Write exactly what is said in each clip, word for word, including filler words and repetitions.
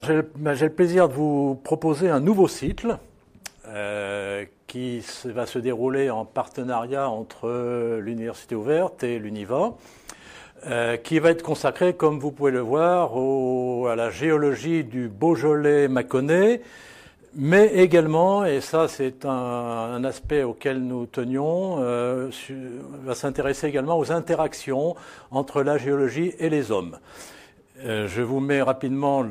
J'ai le, j'ai le plaisir de vous proposer un nouveau cycle euh, qui va se dérouler en partenariat entre l'Université ouverte et l'Univa, euh, qui va être consacré, comme vous pouvez le voir, au, à la géologie du Beaujolais-Mâconnais, mais également, et ça c'est un, un aspect auquel nous tenions, euh, va s'intéresser également aux interactions entre la géologie et les hommes. Je vous mets rapidement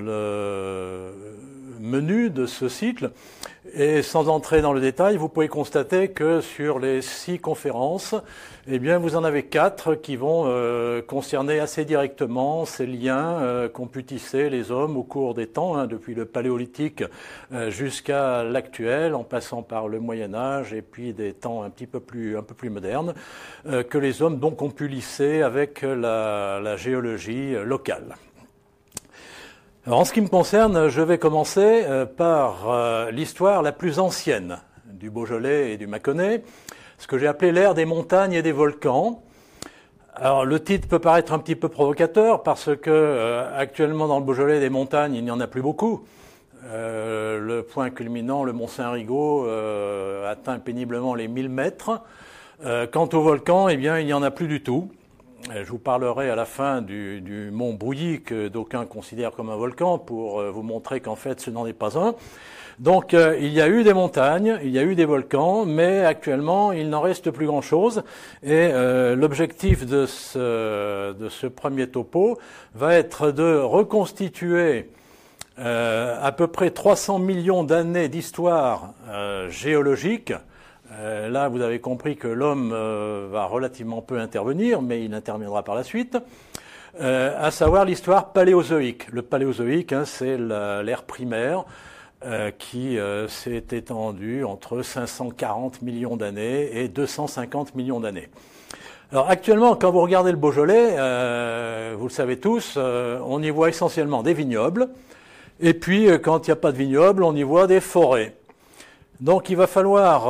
le menu de ce cycle et sans entrer dans le détail, vous pouvez constater que sur les six conférences, eh bien, vous en avez quatre qui vont euh, concerner assez directement ces liens euh, qu'ont pu tisser les hommes au cours des temps, hein, depuis le paléolithique euh, jusqu'à l'actuel, en passant par le Moyen-Âge et puis des temps un petit peu plus, un peu plus modernes, euh, que les hommes donc ont pu lisser avec la, la géologie locale. Alors, en ce qui me concerne, je vais commencer par euh, l'histoire la plus ancienne du Beaujolais et du Mâconnais, ce que j'ai appelé l'ère des montagnes et des volcans. Alors, le titre peut paraître un petit peu provocateur parce que euh, actuellement dans le Beaujolais, des montagnes, il n'y en a plus beaucoup. Euh, le point culminant, le mont Saint-Rigaud, euh, atteint péniblement les mille mètres. Euh, quant aux volcans, eh bien, il n'y en a plus du tout. Je vous parlerai à la fin du, du mont Bouilly, que d'aucuns considèrent comme un volcan, pour vous montrer qu'en fait ce n'en est pas un. Donc euh, il y a eu des montagnes, il y a eu des volcans, mais actuellement il n'en reste plus grand-chose. Et euh, l'objectif de ce, de ce premier topo va être de reconstituer euh, à peu près trois cents millions d'années d'histoire euh, géologique. Euh, là, vous avez compris que l'homme euh, va relativement peu intervenir, mais il interviendra par la suite, euh, à savoir l'histoire paléozoïque. Le paléozoïque, hein, c'est l'ère primaire euh, qui euh, s'est étendue entre cinq cent quarante millions d'années et deux cent cinquante millions d'années. Alors actuellement, quand vous regardez le Beaujolais, euh, vous le savez tous, euh, on y voit essentiellement des vignobles, et puis euh, quand il n'y a pas de vignobles, on y voit des forêts. Donc il va falloir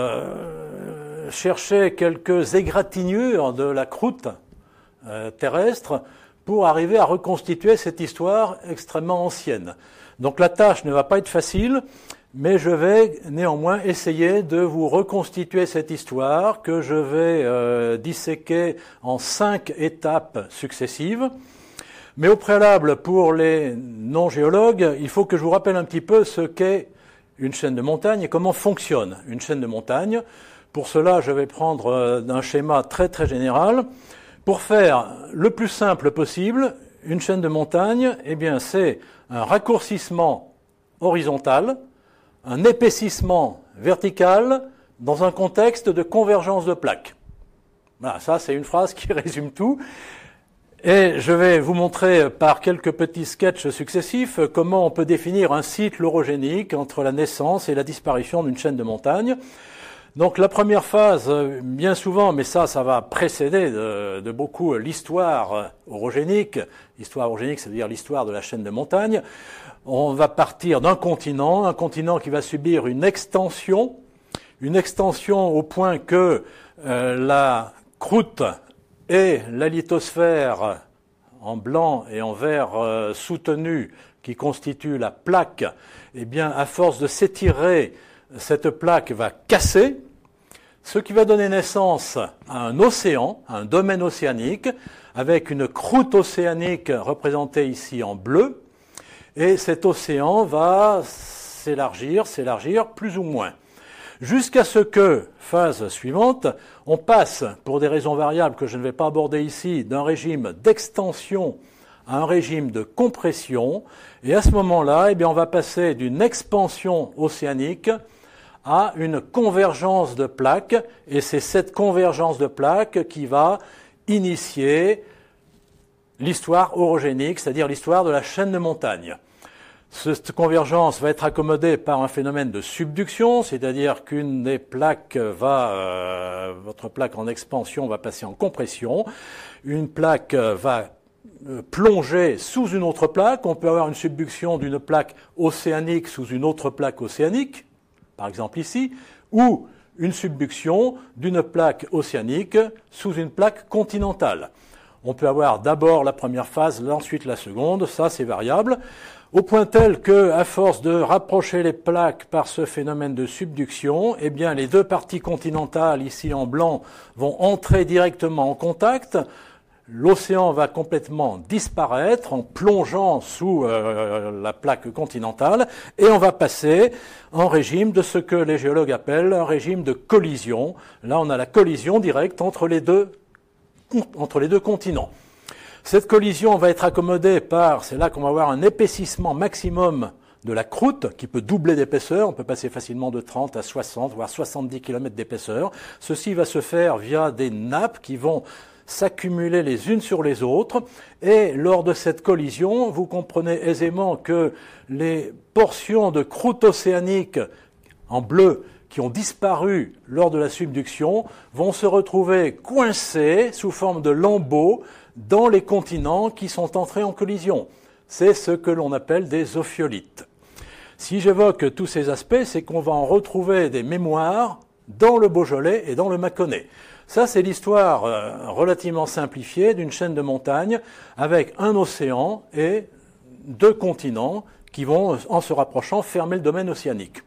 euh, chercher quelques égratignures de la croûte euh, terrestre pour arriver à reconstituer cette histoire extrêmement ancienne. Donc la tâche ne va pas être facile, mais je vais néanmoins essayer de vous reconstituer cette histoire que je vais euh, disséquer en cinq étapes successives. Mais au préalable, pour les non-géologues, il faut que je vous rappelle un petit peu ce qu'est une chaîne de montagne et comment fonctionne une chaîne de montagne. Pour cela, je vais prendre un schéma très très général. Pour faire le plus simple possible, une chaîne de montagne, eh bien, c'est un raccourcissement horizontal, un épaississement vertical dans un contexte de convergence de plaques. Voilà, ça c'est une phrase qui résume tout. Et je vais vous montrer par quelques petits sketchs successifs comment on peut définir un cycle orogénique entre la naissance et la disparition d'une chaîne de montagne. Donc la première phase, bien souvent, mais ça, ça va précéder de, de beaucoup l'histoire orogénique. L'histoire orogénique, c'est-à-dire l'histoire de la chaîne de montagne. On va partir d'un continent, un continent qui va subir une extension, une extension au point que euh, la croûte et la lithosphère en blanc et en vert euh, soutenu qui constitue la plaque, eh bien, à force de s'étirer, cette plaque va casser, ce qui va donner naissance à un océan, à un domaine océanique, avec une croûte océanique représentée ici en bleu, et cet océan va s'élargir, s'élargir plus ou moins. Jusqu'à ce que, phase suivante, on passe, pour des raisons variables que je ne vais pas aborder ici, d'un régime d'extension à un régime de compression. Et à ce moment-là, eh bien, on va passer d'une expansion océanique à une convergence de plaques. Et c'est cette convergence de plaques qui va initier l'histoire orogénique, c'est-à-dire l'histoire de la chaîne de montagnes. Cette convergence va être accommodée par un phénomène de subduction, c'est-à-dire qu'une des plaques va, euh, votre plaque en expansion va passer en compression, une plaque va euh, plonger sous une autre plaque, on peut avoir une subduction d'une plaque océanique sous une autre plaque océanique, par exemple ici, ou une subduction d'une plaque océanique sous une plaque continentale. On peut avoir d'abord la première phase, ensuite la seconde, ça c'est variable. au point tel que, à force de rapprocher les plaques par ce phénomène de subduction, eh bien, les deux parties continentales, ici en blanc, vont entrer directement en contact. L'océan va complètement disparaître en plongeant sous euh, la plaque continentale et on va passer en régime de ce que les géologues appellent un régime de collision. Là, on a la collision directe entre les deux, entre les deux continents. Cette collision va être accommodée par, c'est là qu'on va avoir un épaississement maximum de la croûte qui peut doubler d'épaisseur, on peut passer facilement de trente à soixante, voire soixante-dix kilomètres d'épaisseur. Ceci va se faire via des nappes qui vont s'accumuler les unes sur les autres et lors de cette collision, vous comprenez aisément que les portions de croûte océanique en bleu qui ont disparu lors de la subduction vont se retrouver coincées sous forme de lambeaux dans les continents qui sont entrés en collision. C'est ce que l'on appelle des ophiolites. Si j'évoque tous ces aspects, c'est qu'on va en retrouver des mémoires dans le Beaujolais et dans le Mâconnais. Ça, c'est l'histoire euh, relativement simplifiée d'une chaîne de montagnes avec un océan et deux continents qui vont, en se rapprochant, fermer le domaine océanique.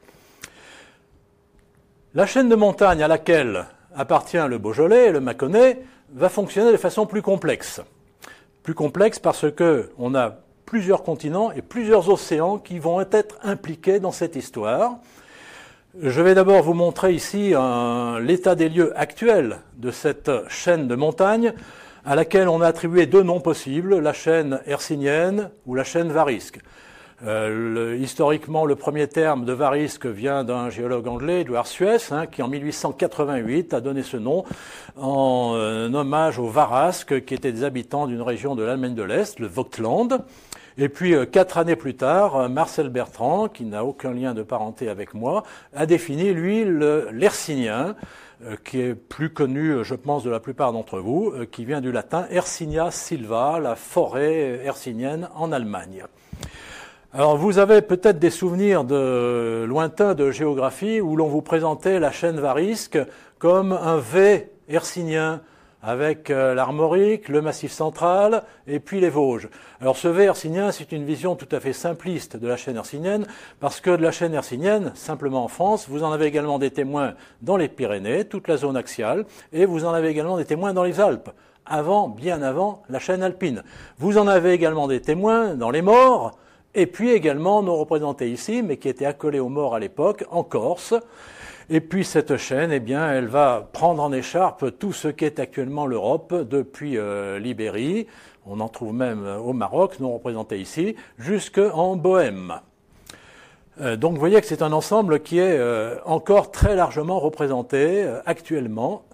La chaîne de montagnes à laquelle appartient le Beaujolais et le Mâconnais va fonctionner de façon plus complexe. Plus complexe parce qu'on a plusieurs continents et plusieurs océans qui vont être impliqués dans cette histoire. Je vais d'abord vous montrer ici un, l'état des lieux actuel de cette chaîne de montagnes à laquelle on a attribué deux noms possibles, la chaîne hercynienne ou la chaîne varisque. Euh, le, historiquement, le premier terme de varisque vient d'un géologue anglais, Edward Suess, hein, qui en mille huit cent quatre-vingt-huit a donné ce nom en euh, hommage aux Varasques, qui étaient des habitants d'une région de l'Allemagne de l'Est, le Vogtland. Et puis, euh, quatre années plus tard, Marcel Bertrand, qui n'a aucun lien de parenté avec moi, a défini, lui, le, l'hercynien, euh, qui est plus connu, je pense, de la plupart d'entre vous, euh, qui vient du latin Hercynia silva, la forêt hercynienne en Allemagne. Alors, vous avez peut-être des souvenirs de lointains de géographie où l'on vous présentait la chaîne varisque comme un V hercynien avec l'Armorique, le Massif central et puis les Vosges. Alors, ce V hercynien, c'est une vision tout à fait simpliste de la chaîne hercynienne parce que de la chaîne hercynienne, simplement en France, vous en avez également des témoins dans les Pyrénées, toute la zone axiale, et vous en avez également des témoins dans les Alpes, avant, bien avant, la chaîne alpine. Vous en avez également des témoins dans les Maures, et puis également non représentés ici, mais qui étaient accolés aux morts à l'époque, en Corse. Et puis cette chaîne, eh bien, elle va prendre en écharpe tout ce qu'est actuellement l'Europe, depuis euh, l'Ibérie, on en trouve même au Maroc, non représenté ici, jusqu'en Bohême. Euh, donc vous voyez que c'est un ensemble qui est euh, encore très largement représenté euh, actuellement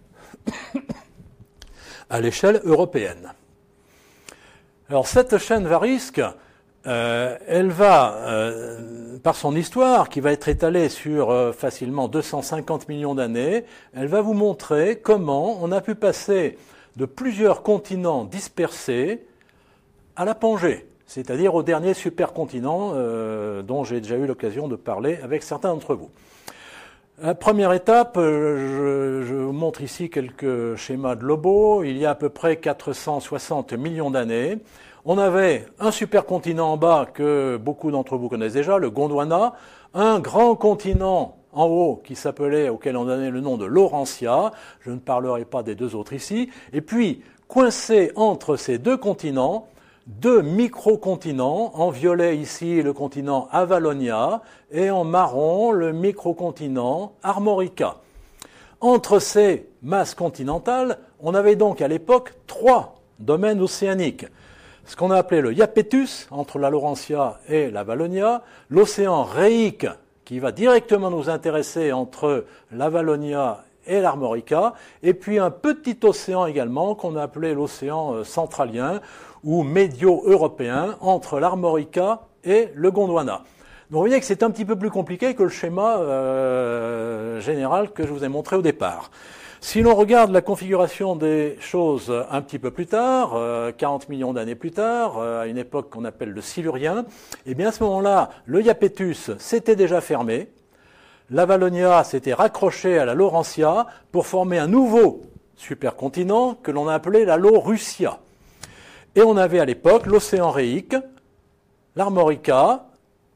à l'échelle européenne. Alors cette chaîne varisque, Euh, elle va, euh, par son histoire, qui va être étalée sur euh, facilement deux cent cinquante millions d'années, elle va vous montrer comment on a pu passer de plusieurs continents dispersés à la Pangée, c'est-à-dire au dernier supercontinent euh, dont j'ai déjà eu l'occasion de parler avec certains d'entre vous. La première étape, je, je vous montre ici quelques schémas de Lobo. Il y a à peu près quatre cent soixante millions d'années. On avait un supercontinent en bas que beaucoup d'entre vous connaissent déjà, le Gondwana, un grand continent en haut qui s'appelait, auquel on donnait le nom de Laurentia, je ne parlerai pas des deux autres ici, et puis coincé entre ces deux continents, deux microcontinents, en violet ici le continent Avalonia et en marron le microcontinent Armorica. Entre ces masses continentales, on avait donc à l'époque trois domaines océaniques. Ce qu'on a appelé le Iapetus, entre la Laurentia et la Valonia, l'océan Réique, qui va directement nous intéresser entre la Valonia et l'Armorica, et puis un petit océan également qu'on a appelé l'océan centralien ou médio-européen entre l'Armorica et le Gondwana. Donc vous voyez que c'est un petit peu plus compliqué que le schéma euh, général que je vous ai montré au départ. Si l'on regarde la configuration des choses un petit peu plus tard, euh, quarante millions d'années plus tard, euh, à une époque qu'on appelle le Silurien, eh bien à ce moment-là, le Iapetus s'était déjà fermé, la Valonia s'était raccrochée à la Laurentia pour former un nouveau supercontinent que l'on a appelé la Laurussia. Et on avait à l'époque l'océan Réique, l'Armorica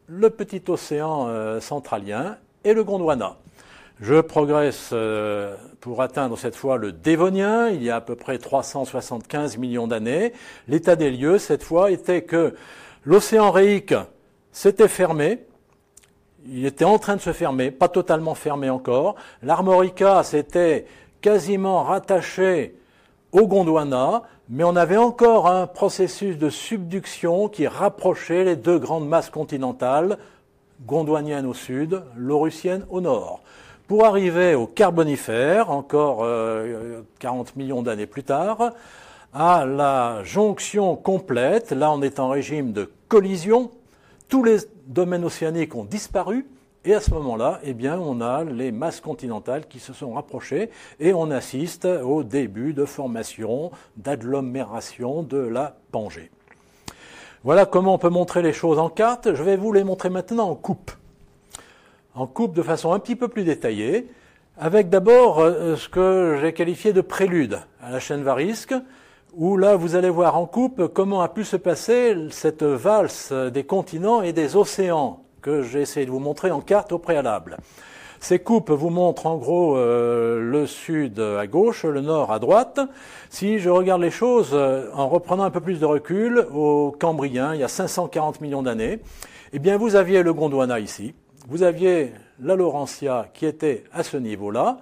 le petit océan euh, centralien et le Gondwana. Je progresse euh, pour atteindre cette fois le Dévonien, il y a à peu près trois cent soixante-quinze millions d'années. L'état des lieux, cette fois, était que l'océan Réique s'était fermé, il était en train de se fermer, pas totalement fermé encore. L'Armorica s'était quasiment rattaché au Gondwana, mais on avait encore un processus de subduction qui rapprochait les deux grandes masses continentales, gondwanienne au sud, laurussienne au nord. Pour arriver au Carbonifère, encore euh, quarante millions d'années plus tard, à la jonction complète, là on est en régime de collision, tous les domaines océaniques ont disparu, et à ce moment-là, eh bien, on a les masses continentales qui se sont rapprochées et on assiste au début de formation, d'agglomération de la Pangée. Voilà comment on peut montrer les choses en carte. Je vais vous les montrer maintenant en coupe. En coupe de façon un petit peu plus détaillée, avec d'abord ce que j'ai qualifié de prélude à la chaîne Varisque, où là vous allez voir en coupe comment a pu se passer cette valse des continents et des océans que j'ai essayé de vous montrer en carte au préalable. Ces coupes vous montrent en gros euh, le sud à gauche, le nord à droite. Si je regarde les choses euh, en reprenant un peu plus de recul, au Cambrien, il y a cinq cent quarante millions d'années, eh bien vous aviez le Gondwana ici, vous aviez la Laurentia qui était à ce niveau-là,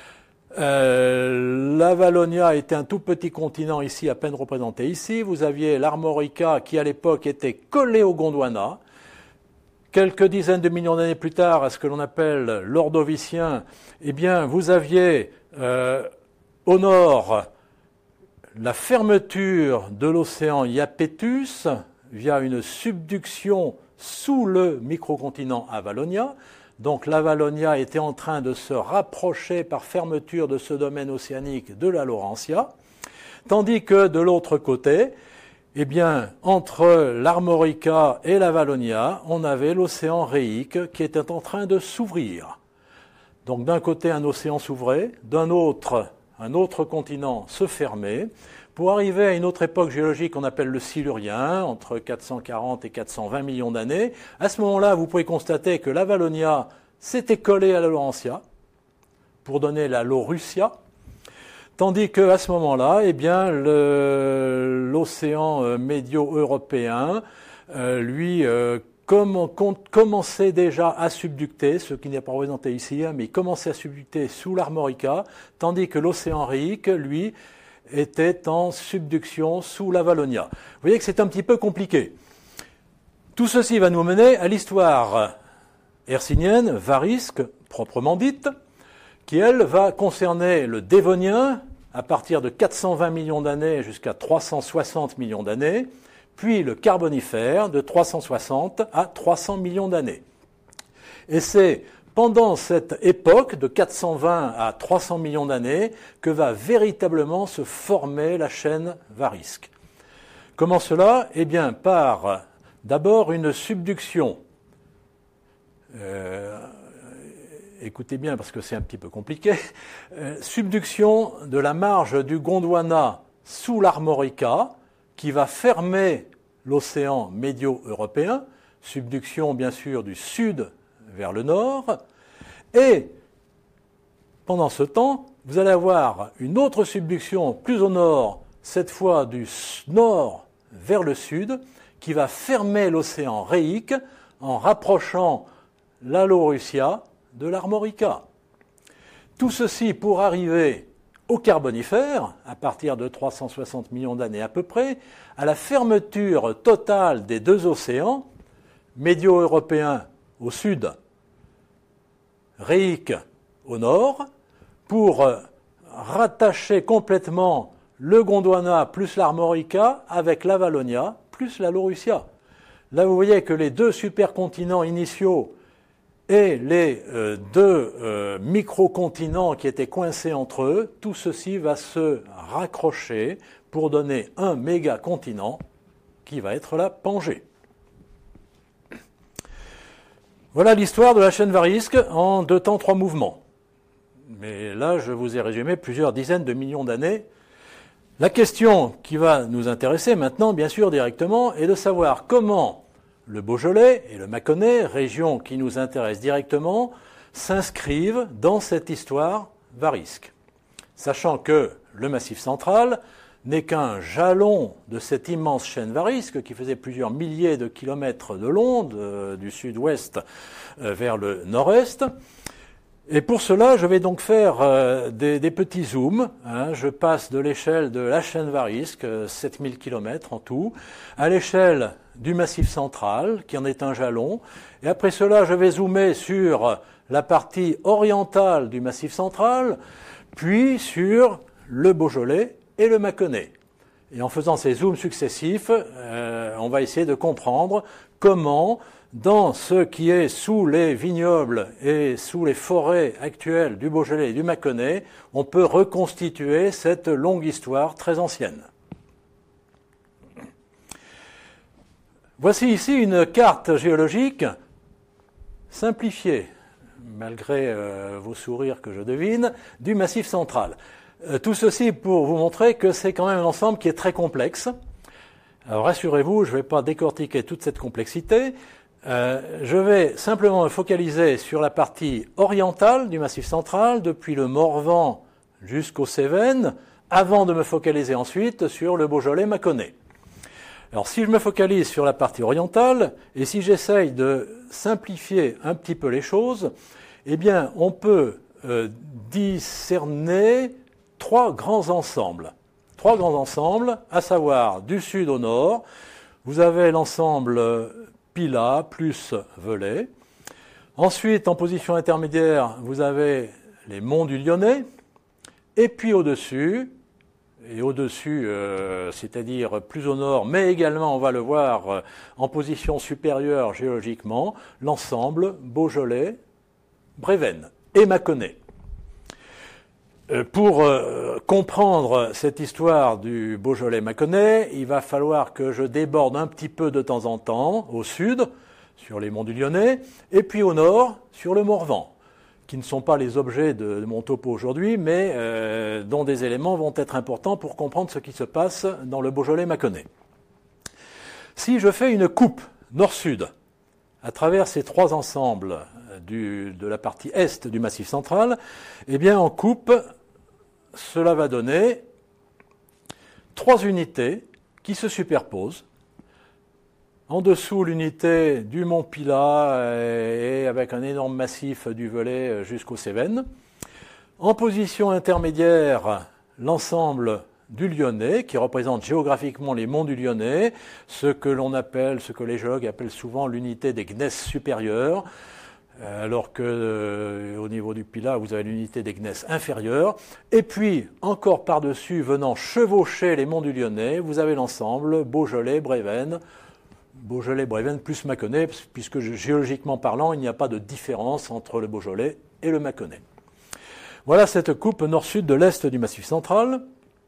euh, la Vallonia était un tout petit continent ici, à peine représenté ici, vous aviez l'Armorica qui à l'époque était collé au Gondwana. Quelques dizaines de millions d'années plus tard, à ce que l'on appelle l'Ordovicien, eh bien, vous aviez euh, au nord la fermeture de l'océan Iapetus via une subduction sous le microcontinent Avalonia. Donc l'Avalonia était en train de se rapprocher par fermeture de ce domaine océanique de la Laurentia, tandis que de l'autre côté, eh bien, entre l'Armorica et la Vallonia, on avait l'océan Réique qui était en train de s'ouvrir. Donc d'un côté, un océan s'ouvrait, d'un autre, un autre continent se fermait, pour arriver à une autre époque géologique qu'on appelle le Silurien, entre quatre cent quarante et quatre cent vingt millions d'années. À ce moment-là, vous pouvez constater que la Vallonia s'était collée à la Laurentia pour donner la Laurussia. Tandis qu'à ce moment-là, eh bien, le, l'océan euh, médio-européen, euh, lui, euh, com- com- commençait déjà à subducter, ce qui n'est pas représenté ici, hein, mais il commençait à subducter sous l'Armorica, tandis que l'océan Réique, lui, était en subduction sous la Vallonia. Vous voyez que c'est un petit peu compliqué. Tout ceci va nous mener à l'histoire hercynienne, varisque, proprement dite, qui, elle, va concerner le Dévonien, à partir de quatre cent vingt millions d'années jusqu'à trois cent soixante millions d'années, puis le Carbonifère, de trois cent soixante à trois cents millions d'années. Et c'est pendant cette époque, de quatre cent vingt à trois cents millions d'années, que va véritablement se former la chaîne Varisque. Comment cela ? Eh bien, par d'abord une subduction. Euh, Écoutez bien parce que c'est un petit peu compliqué. Euh, subduction de la marge du Gondwana sous l'Armorica qui va fermer l'océan médio-européen. Subduction bien sûr du sud vers le nord. Et pendant ce temps, vous allez avoir une autre subduction plus au nord, cette fois du nord vers le sud, qui va fermer l'océan Réique en rapprochant la Laurussia de l'Armorica. Tout ceci pour arriver au Carbonifère, à partir de trois cent soixante millions d'années à peu près, à la fermeture totale des deux océans, médio-européen au sud, Réique au nord, pour rattacher complètement le Gondwana plus l'Armorica avec la Vallonia plus la Laurussia. Là, vous voyez que les deux supercontinents initiaux et les euh, deux euh, microcontinents qui étaient coincés entre eux, tout ceci va se raccrocher pour donner un méga-continent qui va être la Pangée. Voilà l'histoire de la chaîne Varisque en deux temps, trois mouvements. Mais là, je vous ai résumé plusieurs dizaines de millions d'années. La question qui va nous intéresser maintenant, bien sûr, directement, est de savoir comment le Beaujolais et le Mâconnais, régions qui nous intéressent directement, s'inscrivent dans cette histoire varisque. Sachant que le Massif central n'est qu'un jalon de cette immense chaîne varisque qui faisait plusieurs milliers de kilomètres de long, de, du sud-ouest euh, vers le nord-est. Et pour cela, je vais donc faire euh, des, des petits zooms. Hein. Je passe de l'échelle de la chaîne varisque, euh, sept mille kilomètres en tout, à l'échelle du Massif central, qui en est un jalon. Et après cela, je vais zoomer sur la partie orientale du Massif central, puis sur le Beaujolais et le Mâconnais. Et en faisant ces zooms successifs, euh, on va essayer de comprendre comment, dans ce qui est sous les vignobles et sous les forêts actuelles du Beaujolais et du Mâconnais, on peut reconstituer cette longue histoire très ancienne. Voici ici une carte géologique simplifiée, malgré euh, vos sourires que je devine, du Massif central. Euh, tout ceci pour vous montrer que c'est quand même un ensemble qui est très complexe. Alors rassurez-vous, je ne vais pas décortiquer toute cette complexité. Euh, je vais simplement me focaliser sur la partie orientale du Massif central, depuis le Morvan jusqu'aux Cévennes, avant de me focaliser ensuite sur le Beaujolais Mâconnais. Alors si je me focalise sur la partie orientale, et si j'essaye de simplifier un petit peu les choses, eh bien on peut euh, discerner trois grands ensembles. Trois grands ensembles, à savoir du sud au nord, vous avez l'ensemble Pilat plus Velay. Ensuite, en position intermédiaire, vous avez les monts du Lyonnais. Et puis au-dessus, et au-dessus, euh, c'est-à-dire plus au nord, mais également, on va le voir, euh, en position supérieure géologiquement, l'ensemble Beaujolais, Brévennes et Mâconnais. Euh, pour euh, comprendre cette histoire du Beaujolais-Mâconnais, il va falloir que je déborde un petit peu de temps en temps au sud, sur les monts du Lyonnais, et puis au nord, sur le Morvan, qui ne sont pas les objets de, de mon topo aujourd'hui, mais euh, dont des éléments vont être importants pour comprendre ce qui se passe dans le Beaujolais-Mâconnais. Si je fais une coupe nord-sud à travers ces trois ensembles du, de la partie est du Massif central, eh bien en coupe, cela va donner trois unités qui se superposent. En dessous, l'unité du mont Pilat et avec un énorme massif du Velay jusqu'aux Cévennes. En position intermédiaire, l'ensemble du Lyonnais, qui représente géographiquement les monts du Lyonnais, ce que l'on appelle, ce que les géologues appellent souvent l'unité des gneiss supérieures, alors que euh, au niveau du Pilat, vous avez l'unité des gneiss inférieures. Et puis, encore par-dessus, venant chevaucher les monts du Lyonnais, vous avez l'ensemble Beaujolais, Brévennes, Beaujolais, Brévennes plus Mâconnais, puisque géologiquement parlant, il n'y a pas de différence entre le Beaujolais et le Mâconnais. Voilà cette coupe nord-sud de l'est du Massif central.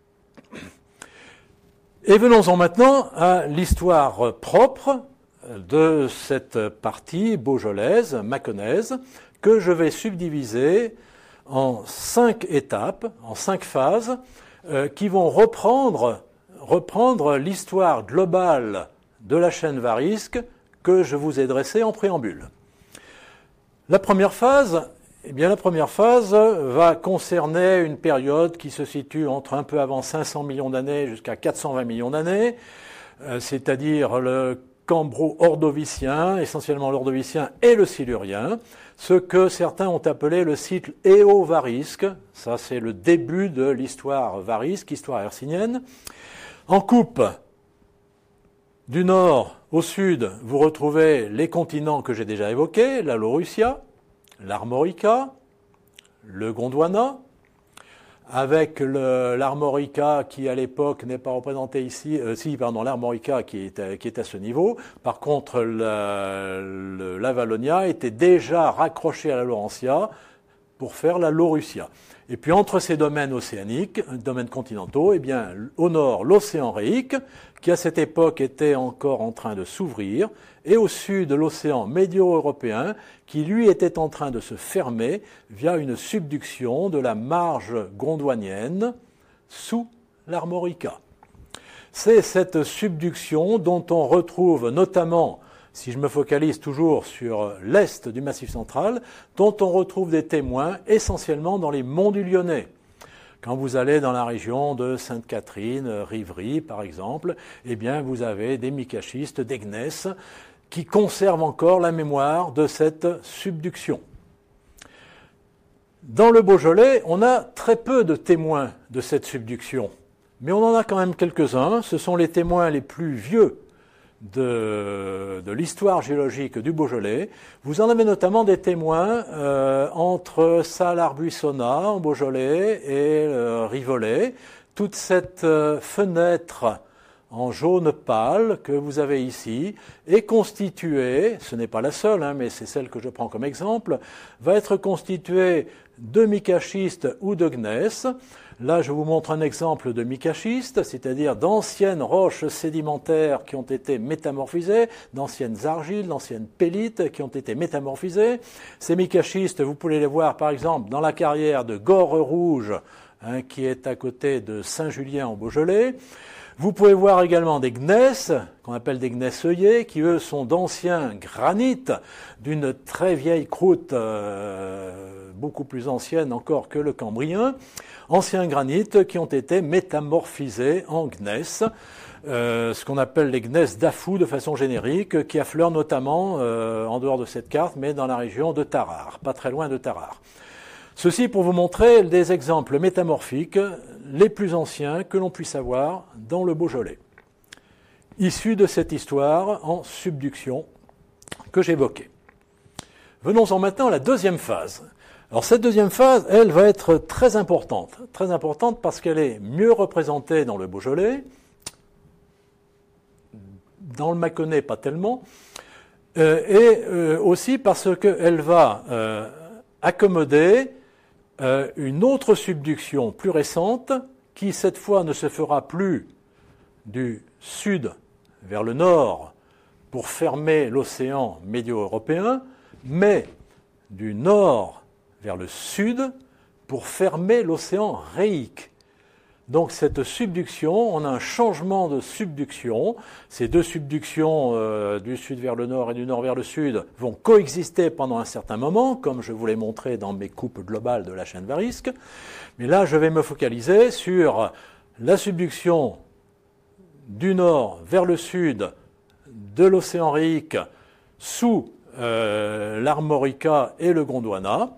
Et venons-en maintenant à l'histoire propre de cette partie beaujolaise, mâconnaise, que je vais subdiviser en cinq étapes, en cinq phases, euh, qui vont reprendre, reprendre l'histoire globale de la chaîne varisque que je vous ai dressée en préambule. La première phase, eh bien, la première phase va concerner une période qui se situe entre un peu avant cinq cents millions d'années jusqu'à quatre cent vingt millions d'années, euh, c'est-à-dire le Cambro-Ordovicien, essentiellement l'Ordovicien et le Silurien, ce que certains ont appelé le cycle éovarisque. Ça, c'est le début de l'histoire varisque, histoire hercynienne. En coupe, du nord au sud, vous retrouvez les continents que j'ai déjà évoqués, la Laurussia, l'Armorica, le Gondwana, avec le, l'Armorica qui à l'époque n'est pas représenté ici, euh, si pardon, l'Armorica qui est, à, qui est à ce niveau. Par contre, la, le, la Vallonia était déjà raccrochée à la Laurentia pour faire la Laurussia. Et puis entre ces domaines océaniques, domaines continentaux, eh bien au nord l'océan Réique, qui à cette époque était encore en train de s'ouvrir, et au sud l'océan médio-européen, qui lui était en train de se fermer via une subduction de la marge gondwanienne sous l'Armorica. C'est cette subduction dont on retrouve notamment si je me focalise toujours sur l'est du Massif central, dont on retrouve des témoins essentiellement dans les monts du Lyonnais. Quand vous allez dans la région de Sainte-Catherine, Rivry par exemple, eh bien vous avez des micaschistes, des gneiss, qui conservent encore la mémoire de cette subduction. Dans le Beaujolais, on a très peu de témoins de cette subduction, mais on en a quand même quelques-uns. Ce sont les témoins les plus vieux de, de l'histoire géologique du Beaujolais. Vous en avez notamment des témoins euh, entre Salles-Arbuissonnat en Beaujolais et euh, Rivolay. Toute cette euh, fenêtre en jaune pâle que vous avez ici est constituée, ce n'est pas la seule, hein, mais c'est celle que je prends comme exemple, va être constituée de micaschistes ou de gneiss. Là, je vous montre un exemple de micaschistes, c'est-à-dire d'anciennes roches sédimentaires qui ont été métamorphisées, d'anciennes argiles, d'anciennes pellites qui ont été métamorphisées. Ces micaschistes, vous pouvez les voir par exemple dans la carrière de Gore-Rouge, hein, qui est à côté de Saint-Julien en Beaujolais. Vous pouvez voir également des gneiss, qu'on appelle des gneiss œillets, qui eux sont d'anciens granites d'une très vieille croûte, euh, beaucoup plus ancienne encore que le Cambrien, anciens granites qui ont été métamorphisés en gneiss, euh, ce qu'on appelle les gneiss d'Afou de façon générique, qui affleurent notamment, euh, en dehors de cette carte, mais dans la région de Tarare, pas très loin de Tarare. Ceci pour vous montrer des exemples métamorphiques les plus anciens que l'on puisse avoir dans le Beaujolais, issus de cette histoire en subduction que j'évoquais. Venons-en maintenant à la deuxième phase. Alors cette deuxième phase, elle va être très importante, très importante parce qu'elle est mieux représentée dans le Beaujolais, dans le Mâconnais pas tellement, euh, et euh, aussi parce qu'elle va euh, accommoder Euh, une autre subduction plus récente qui, cette fois, ne se fera plus du sud vers le nord pour fermer l'océan médio-européen, mais du nord vers le sud pour fermer l'océan Réique. Donc cette subduction, on a un changement de subduction. Ces deux subductions euh, du sud vers le nord et du nord vers le sud vont coexister pendant un certain moment, comme je vous l'ai montré dans mes coupes globales de la chaîne Varisque. Mais là, je vais me focaliser sur la subduction du nord vers le sud de l'océan Réique sous euh, l'Armorica et le Gondwana.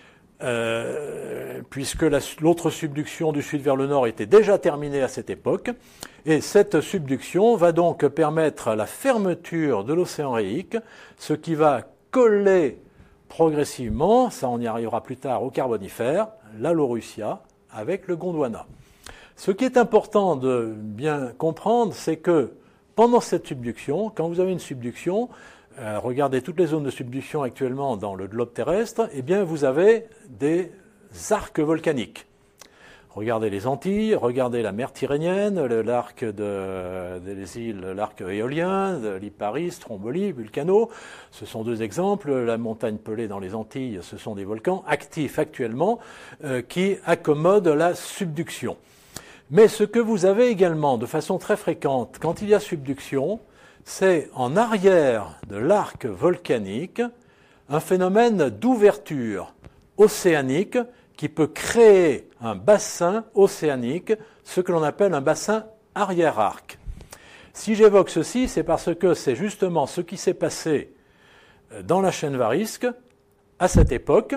Euh, puisque la, l'autre subduction du sud vers le nord était déjà terminée à cette époque. Et cette subduction va donc permettre la fermeture de l'océan Réique, ce qui va coller progressivement, ça on y arrivera plus tard au Carbonifère, la Laurussia avec le Gondwana. Ce qui est important de bien comprendre, c'est que pendant cette subduction, quand vous avez une subduction, Euh, regardez toutes les zones de subduction actuellement dans le globe terrestre, eh bien vous avez des arcs volcaniques. Regardez les Antilles, regardez la mer Tyrrhénienne, le, l'arc de, des îles, l'arc éolien, de Lipari, Stromboli, Vulcano. Ce sont deux exemples. La montagne Pelée dans les Antilles, ce sont des volcans actifs actuellement euh, qui accommodent la subduction. Mais ce que vous avez également de façon très fréquente quand il y a subduction, c'est en arrière de l'arc volcanique un phénomène d'ouverture océanique qui peut créer un bassin océanique, ce que l'on appelle un bassin arrière-arc. Si j'évoque ceci, c'est parce que c'est justement ce qui s'est passé dans la chaîne Varisque à cette époque,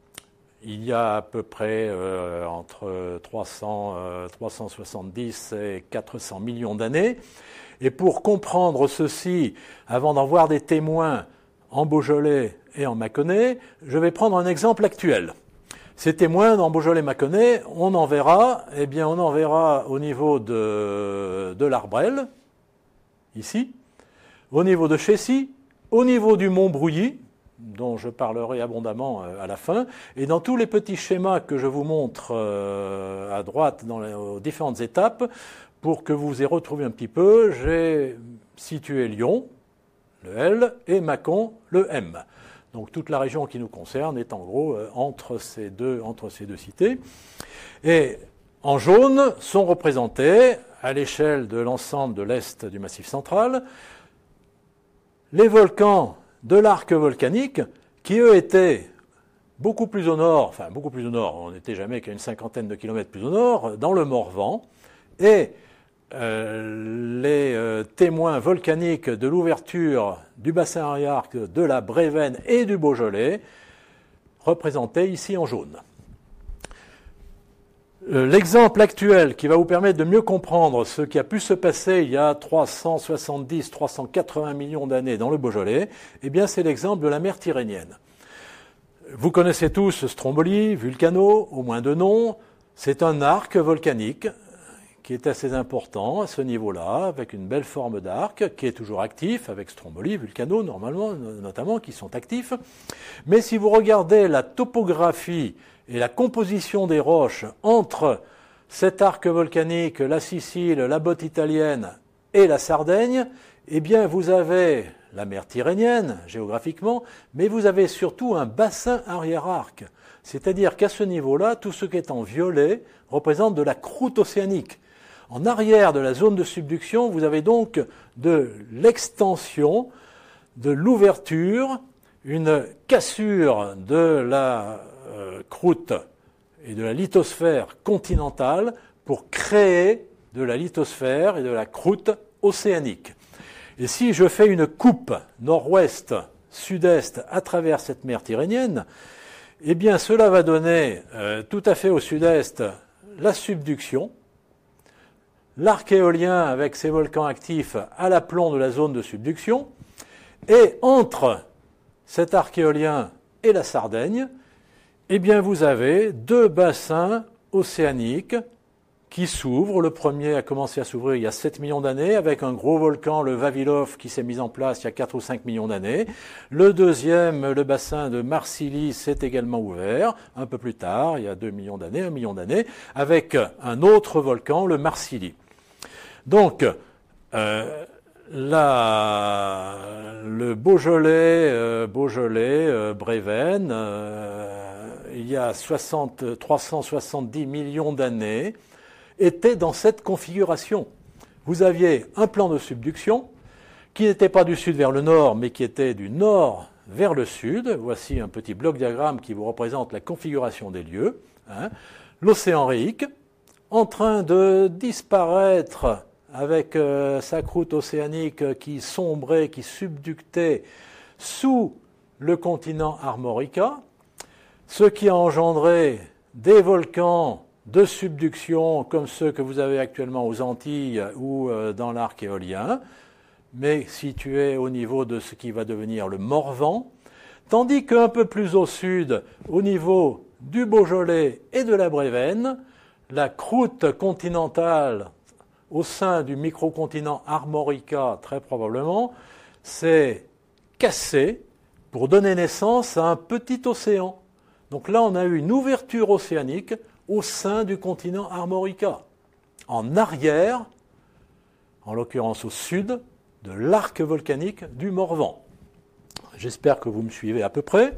il y a à peu près euh, entre trois cents, euh, trois cent soixante-dix et quatre cents millions d'années. Et pour comprendre ceci, avant d'en voir des témoins en Beaujolais et en Mâconnais, je vais prendre un exemple actuel. Ces témoins en Beaujolais-Mâconnais, on en verra, eh bien on en verra au niveau de, de l'Arbrel, ici, au niveau de Chessy, au niveau du Mont Brouilly, dont je parlerai abondamment à la fin, et dans tous les petits schémas que je vous montre à droite dans les, aux différentes étapes, pour que vous y retrouviez un petit peu, j'ai situé Lyon, le L, et Mâcon, le M. Donc toute la région qui nous concerne est en gros entre ces deux, entre ces deux cités. Et en jaune sont représentés, à l'échelle de l'ensemble de l'Est du Massif central, les volcans de l'arc volcanique, qui eux étaient beaucoup plus au nord, enfin beaucoup plus au nord, on n'était jamais qu'à une cinquantaine de kilomètres plus au nord, dans le Morvan, et euh, les euh, témoins volcaniques de l'ouverture du bassin arrière-arc de la Brévenne et du Beaujolais, représentés ici en jaune. L'exemple actuel qui va vous permettre de mieux comprendre ce qui a pu se passer il y a trois cent soixante-dix à trois cent quatre-vingts millions d'années dans le Beaujolais, eh bien c'est l'exemple de la mer Tyrrhénienne. Vous connaissez tous Stromboli, Vulcano, au moins de nom. C'est un arc volcanique qui est assez important à ce niveau-là, avec une belle forme d'arc, qui est toujours actif, avec Stromboli, Vulcano, normalement, notamment, qui sont actifs. Mais si vous regardez la topographie et la composition des roches entre cet arc volcanique, la Sicile, la botte italienne et la Sardaigne, eh bien vous avez la mer Tyrrhénienne, géographiquement, mais vous avez surtout un bassin arrière-arc. C'est-à-dire qu'à ce niveau-là, tout ce qui est en violet représente de la croûte océanique. En arrière de la zone de subduction, vous avez donc de l'extension, de l'ouverture, une cassure de la euh, croûte et de la lithosphère continentale pour créer de la lithosphère et de la croûte océanique. Et si je fais une coupe nord-ouest, sud-est à travers cette mer Tyrrhénienne, eh bien cela va donner euh, tout à fait au sud-est la subduction, l'arc éolien avec ses volcans actifs à l'aplomb de la zone de subduction, et entre cet arc éolien et la Sardaigne, eh bien vous avez deux bassins océaniques qui s'ouvrent. Le premier a commencé à s'ouvrir il y a sept millions d'années avec un gros volcan, le Vavilov, qui s'est mis en place il y a quatre ou cinq millions d'années. Le deuxième, le bassin de Marcilly, s'est également ouvert un peu plus tard, il y a deux millions d'années, un million d'années, avec un autre volcan, le Marcilly. Donc, euh, la, le Beaujolais, euh, Beaujolais, euh, Brévenne, euh, il y a soixante, trois cent soixante-dix millions d'années, était dans cette configuration. Vous aviez un plan de subduction qui n'était pas du sud vers le nord, mais qui était du nord vers le sud. Voici un petit bloc diagramme qui vous représente la configuration des lieux. Hein. L'océan Réique, en train de disparaître avec euh, sa croûte océanique qui sombrait, qui subductait sous le continent Armorica, ce qui a engendré des volcans de subduction comme ceux que vous avez actuellement aux Antilles ou euh, dans l'arc éolien, mais situés au niveau de ce qui va devenir le Morvan, tandis qu'un peu plus au sud, au niveau du Beaujolais et de la Brévenne, la croûte continentale au sein du microcontinent Armorica, très probablement, s'est cassée pour donner naissance à un petit océan. Donc là, on a eu une ouverture océanique au sein du continent Armorica, en arrière, en l'occurrence au sud, de l'arc volcanique du Morvan. J'espère que vous me suivez à peu près.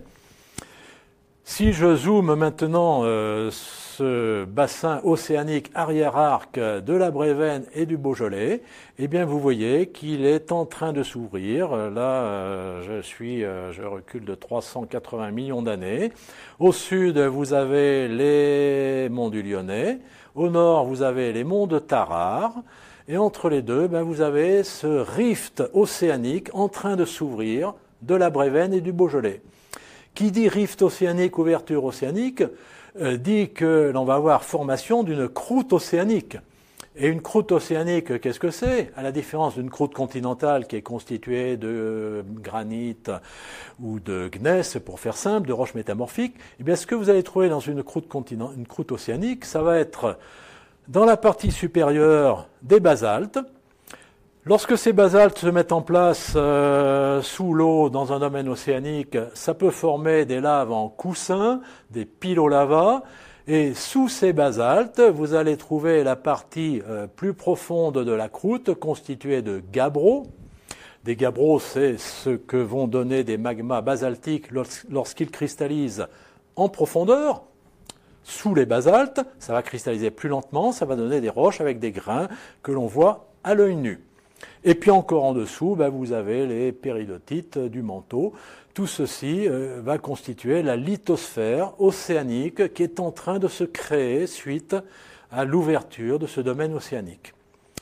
Si je zoome maintenant euh, ce bassin océanique arrière-arc de la Brévenne et du Beaujolais, eh bien vous voyez qu'il est en train de s'ouvrir. Là, euh, je suis, euh, je recule de trois cent quatre-vingts millions d'années. Au sud, vous avez les monts du Lyonnais. Au nord, vous avez les monts de Tarare. Et entre les deux, ben, vous avez ce rift océanique en train de s'ouvrir de la Brévenne et du Beaujolais. Qui dit rift océanique, ouverture océanique, euh, dit que l'on va avoir formation d'une croûte océanique. Et une croûte océanique, qu'est-ce que c'est? À la différence d'une croûte continentale qui est constituée de granit ou de gneiss, pour faire simple, de roches métamorphiques, eh bien ce que vous allez trouver dans une croûte, continent, une croûte océanique, ça va être dans la partie supérieure des basaltes. Lorsque ces basaltes se mettent en place euh, sous l'eau dans un domaine océanique, ça peut former des laves en coussin, des pilolavas, et sous ces basaltes, vous allez trouver la partie euh, plus profonde de la croûte constituée de gabbros. Des gabbros, c'est ce que vont donner des magmas basaltiques lorsqu'ils cristallisent en profondeur. Sous les basaltes, ça va cristalliser plus lentement, ça va donner des roches avec des grains que l'on voit à l'œil nu. Et puis encore en dessous, ben, vous avez les péridotites du manteau. Tout ceci euh, va constituer la lithosphère océanique qui est en train de se créer suite à l'ouverture de ce domaine océanique.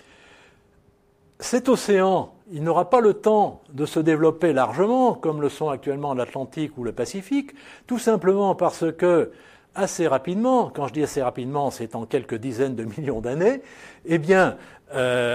Cet océan, il n'aura pas le temps de se développer largement, comme le sont actuellement l'Atlantique ou le Pacifique, tout simplement parce que, assez rapidement, quand je dis assez rapidement, c'est en quelques dizaines de millions d'années, eh bien, euh,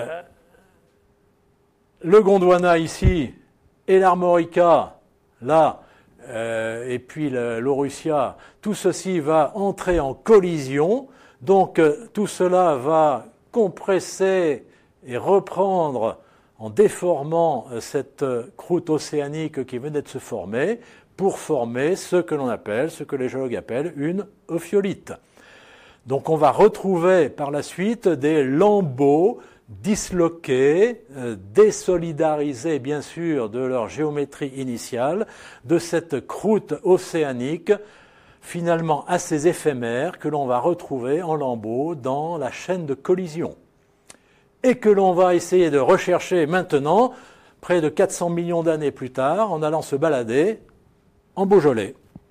le Gondwana ici et l'Armorica là, euh, et puis l'Aurussia, tout ceci va entrer en collision, donc euh, tout cela va compresser et reprendre en déformant euh, cette euh, croûte océanique qui venait de se former pour former ce que l'on appelle, ce que les géologues appellent une ophiolite. Donc on va retrouver par la suite des lambeaux disloqués, euh, désolidarisés bien sûr de leur géométrie initiale, de cette croûte océanique finalement assez éphémère que l'on va retrouver en lambeaux dans la chaîne de collision et que l'on va essayer de rechercher maintenant, près de quatre cents millions d'années plus tard, en allant se balader en Beaujolais.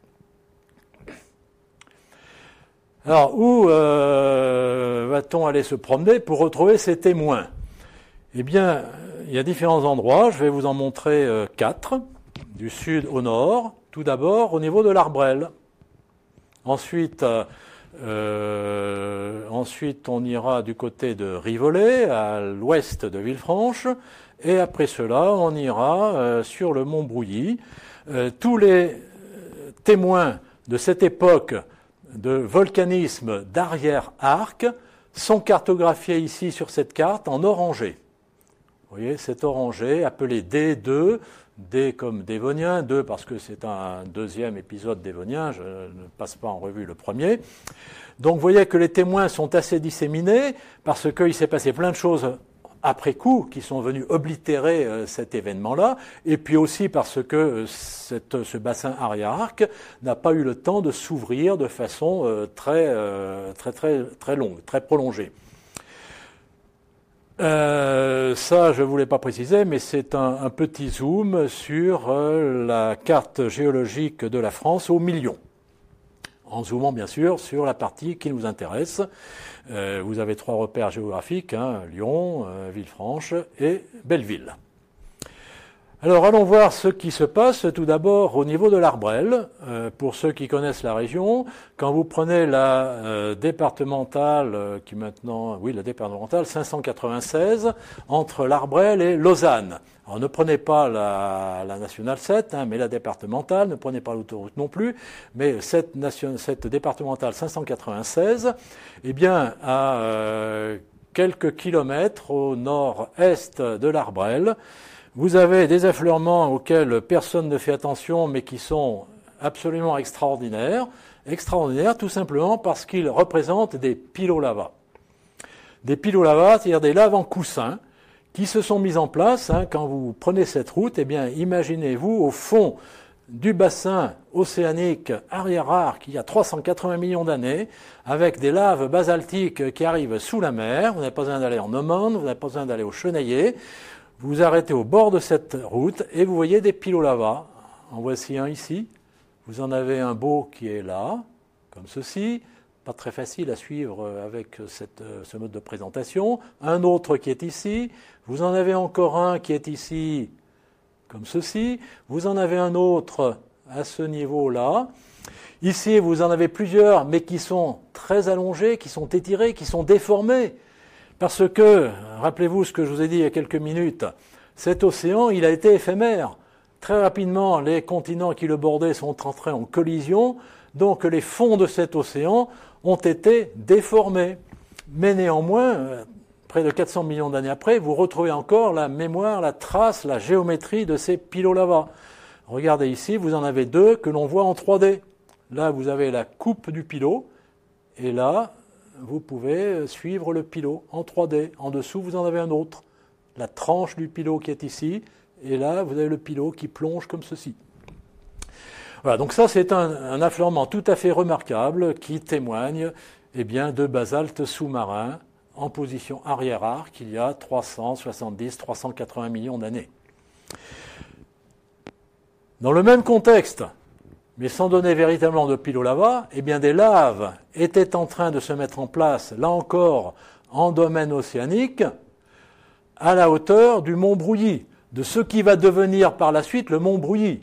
Alors, où euh, va-t-on aller se promener pour retrouver ces témoins? Eh bien, il y a différents endroits, je vais vous en montrer euh, quatre, du sud au nord. Tout d'abord, au niveau de l'Arbrel. Ensuite, euh, euh, ensuite, on ira du côté de Rivollet, à l'ouest de Villefranche. Et après cela, on ira euh, sur le mont Brouilly. Euh, tous les témoins de cette époque de volcanisme d'arrière-arc sont cartographiés ici sur cette carte en orangé. Vous voyez, c'est orangé, appelé D deux, D comme dévonien, deux parce que c'est un deuxième épisode dévonien, je ne passe pas en revue le premier. Donc vous voyez que les témoins sont assez disséminés parce qu'il s'est passé plein de choses après coup, qui sont venus oblitérer euh, cet événement-là, et puis aussi parce que euh, cette, ce bassin arrière-arc n'a pas eu le temps de s'ouvrir de façon euh, très, euh, très, très, très longue, très prolongée. Euh, ça, je ne voulais pas préciser, mais c'est un, un petit zoom sur euh, la carte géologique de la France au million. En zoomant bien sûr sur la partie qui nous intéresse. Euh, vous avez trois repères géographiques, hein, Lyon, euh, Villefranche et Belleville. Alors allons voir ce qui se passe tout d'abord au niveau de l'Arbrel. Euh, pour ceux qui connaissent la région, quand vous prenez la euh, départementale, euh, qui maintenant, oui la départementale cinq cent quatre-vingt-seize, entre l'Arbrel et Lausanne. Alors ne prenez pas la, la nationale sept, hein, mais la départementale, ne prenez pas l'autoroute non plus, mais cette, nation, cette départementale cinq cent quatre-vingt-seize, eh bien, à euh, quelques kilomètres au nord-est de l'Arbrel, vous avez des affleurements auxquels personne ne fait attention, mais qui sont absolument extraordinaires. Extraordinaires tout simplement parce qu'ils représentent des pilolavas. Des pilolavas, c'est-à-dire des laves en coussin, qui se sont mises en place, hein, quand vous prenez cette route, eh bien, imaginez-vous au fond du bassin océanique arrière-arc, il y a trois cent quatre-vingts millions d'années, avec des laves basaltiques qui arrivent sous la mer. Vous n'avez pas besoin d'aller en Oman, vous n'avez pas besoin d'aller au Chenaillé. Vous vous arrêtez au bord de cette route et vous voyez des pilolavas. En voici un ici. Vous en avez un beau qui est là, comme ceci. Pas très facile à suivre avec cette, ce mode de présentation. Un autre qui est ici. Vous en avez encore un qui est ici, comme ceci. Vous en avez un autre à ce niveau-là. Ici, vous en avez plusieurs, mais qui sont très allongés, qui sont étirés, qui sont déformés. Parce que, rappelez-vous ce que je vous ai dit il y a quelques minutes, cet océan, il a été éphémère. Très rapidement, les continents qui le bordaient sont entrés en collision, donc les fonds de cet océan ont été déformés. Mais néanmoins, près de quatre cents millions d'années après, vous retrouvez encore la mémoire, la trace, la géométrie de ces pilolavas. Regardez ici, vous en avez deux que l'on voit en trois D. Là, vous avez la coupe du pilot, et là, vous pouvez suivre le pilot en trois D. En dessous, vous en avez un autre. La tranche du pilot qui est ici, et là, vous avez le pilot qui plonge comme ceci. Voilà, donc ça, c'est un, un affleurement tout à fait remarquable qui témoigne eh bien, de basalte sous-marin en position arrière-arc il y a trois cent soixante-dix à trois cent quatre-vingts millions d'années. Dans le même contexte, mais sans donner véritablement de pilolava, eh bien des laves étaient en train de se mettre en place, là encore, en domaine océanique, à la hauteur du mont Brouilly, de ce qui va devenir par la suite le mont Brouilly.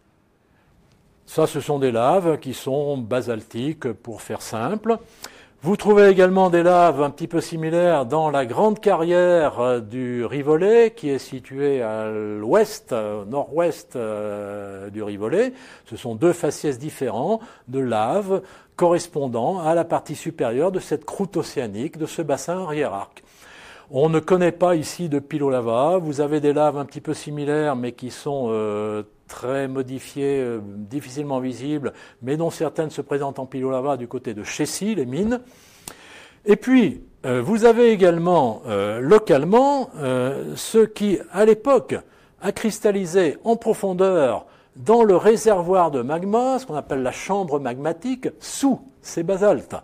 Ça, ce sont des laves qui sont basaltiques, pour faire simple. Vous trouvez également des laves un petit peu similaires dans la grande carrière du Rivollet, qui est située à l'ouest, au nord-ouest du Rivollet. Ce sont deux faciès différents de laves correspondant à la partie supérieure de cette croûte océanique, de ce bassin arrière-arc. On ne connaît pas ici de pilolava. Vous avez des laves un petit peu similaires, mais qui sont euh, très modifiées, euh, difficilement visibles, mais dont certaines se présentent en pilolava du côté de Chécy, les mines. Et puis, euh, vous avez également, euh, localement, euh, ce qui, à l'époque, a cristallisé en profondeur dans le réservoir de magma, ce qu'on appelle la chambre magmatique, sous ces basaltes,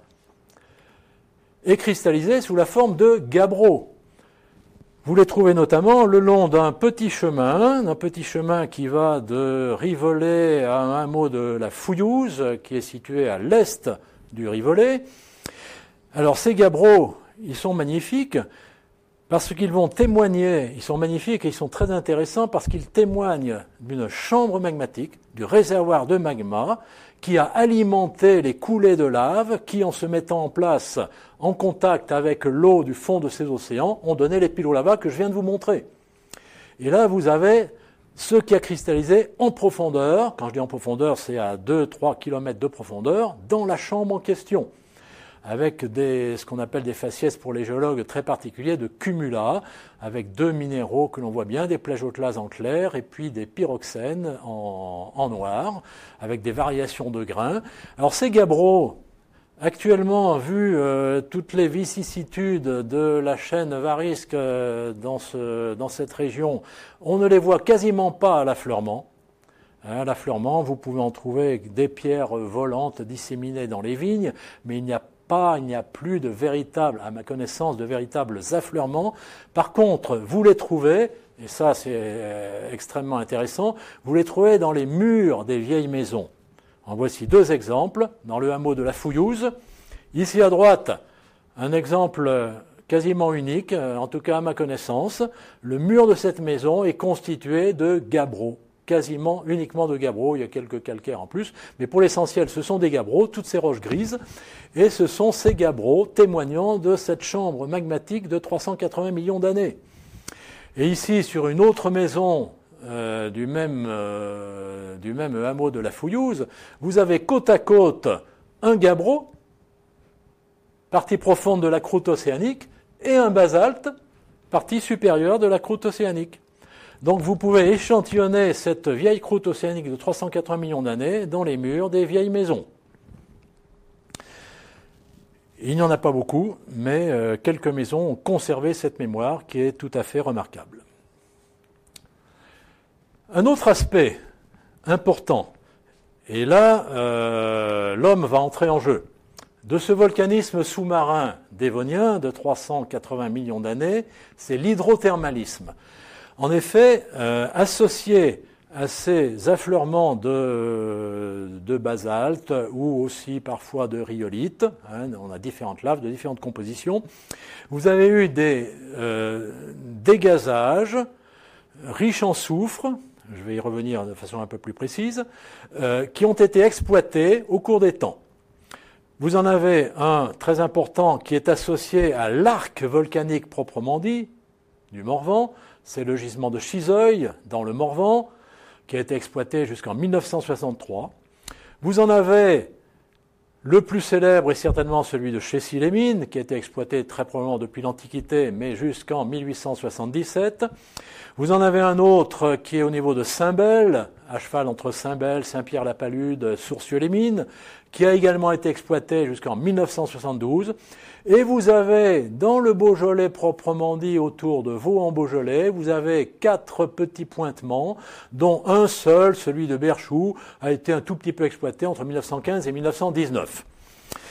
et cristallisé sous la forme de gabbros. Vous les trouvez notamment le long d'un petit chemin, d'un petit chemin qui va de Rivollet à un hameau de la Fouillouse, qui est situé à l'est du Rivollet. Alors ces gabbros, ils sont magnifiques parce qu'ils vont témoigner, ils sont magnifiques et ils sont très intéressants parce qu'ils témoignent d'une chambre magmatique, du réservoir de magma, qui a alimenté les coulées de lave qui, en se mettant en place en contact avec l'eau du fond de ces océans, ont donné les pilolavas que je viens de vous montrer. Et là, vous avez ce qui a cristallisé en profondeur, quand je dis en profondeur, c'est à deux à trois kilomètres de profondeur, dans la chambre en question, avec des, ce qu'on appelle des faciès pour les géologues très particuliers de cumulats, avec deux minéraux que l'on voit bien, des plagioclases en clair et puis des pyroxènes en, en noir, avec des variations de grains. Alors ces gabbros, actuellement, vu euh, toutes les vicissitudes de la chaîne Varisque euh, dans, ce, dans cette région, on ne les voit quasiment pas à l'affleurement. À l'affleurement, vous pouvez en trouver des pierres volantes disséminées dans les vignes, mais il n'y a pas, il n'y a plus de véritables, à ma connaissance, de véritables affleurements. Par contre, vous les trouvez, et ça c'est extrêmement intéressant, vous les trouvez dans les murs des vieilles maisons. En voici deux exemples, dans le hameau de la Fouillouse. Ici à droite, un exemple quasiment unique, en tout cas à ma connaissance. Le mur de cette maison est constitué de gabbros, quasiment uniquement de gabbros, il y a quelques calcaires en plus, mais pour l'essentiel ce sont des gabbros, toutes ces roches grises, et ce sont ces gabbros témoignant de cette chambre magmatique de trois cent quatre-vingts millions d'années. Et ici, sur une autre maison euh, du, même, euh, du même hameau de la Fouillouse, vous avez côte à côte un gabbro, partie profonde de la croûte océanique, et un basalte, partie supérieure de la croûte océanique. Donc vous pouvez échantillonner cette vieille croûte océanique de trois cent quatre-vingts millions d'années dans les murs des vieilles maisons. Il n'y en a pas beaucoup, mais euh, quelques maisons ont conservé cette mémoire qui est tout à fait remarquable. Un autre aspect important, et là euh, l'homme va entrer en jeu, de ce volcanisme sous-marin dévonien de trois cent quatre-vingts millions d'années, c'est l'hydrothermalisme. En effet, euh, associé à ces affleurements de, de basalte ou aussi parfois de rhyolite, hein, on a différentes laves de différentes compositions, vous avez eu des euh, dégazages riches en soufre, je vais y revenir de façon un peu plus précise, euh, qui ont été exploités au cours des temps. Vous en avez un très important qui est associé à l'arc volcanique proprement dit, du Morvan, c'est le gisement de Chizeuil, dans le Morvan, qui a été exploité jusqu'en mille neuf cent soixante-trois. Vous en avez le plus célèbre est certainement celui de Chécy-les-Mines, qui a été exploité très probablement depuis l'Antiquité, mais jusqu'en mille huit cent soixante-dix-sept. Vous en avez un autre qui est au niveau de Saint-Bel, à cheval entre Saint-Bel, Saint-Pierre-la-Palude, Sourcieux-les-Mines, qui a également été exploité jusqu'en mille neuf cent soixante-douze. Et vous avez, dans le Beaujolais proprement dit, autour de Vaux-en-Beaujolais, vous avez quatre petits pointements, dont un seul, celui de Berchoux, a été un tout petit peu exploité entre mille neuf cent quinze et mille neuf cent dix-neuf.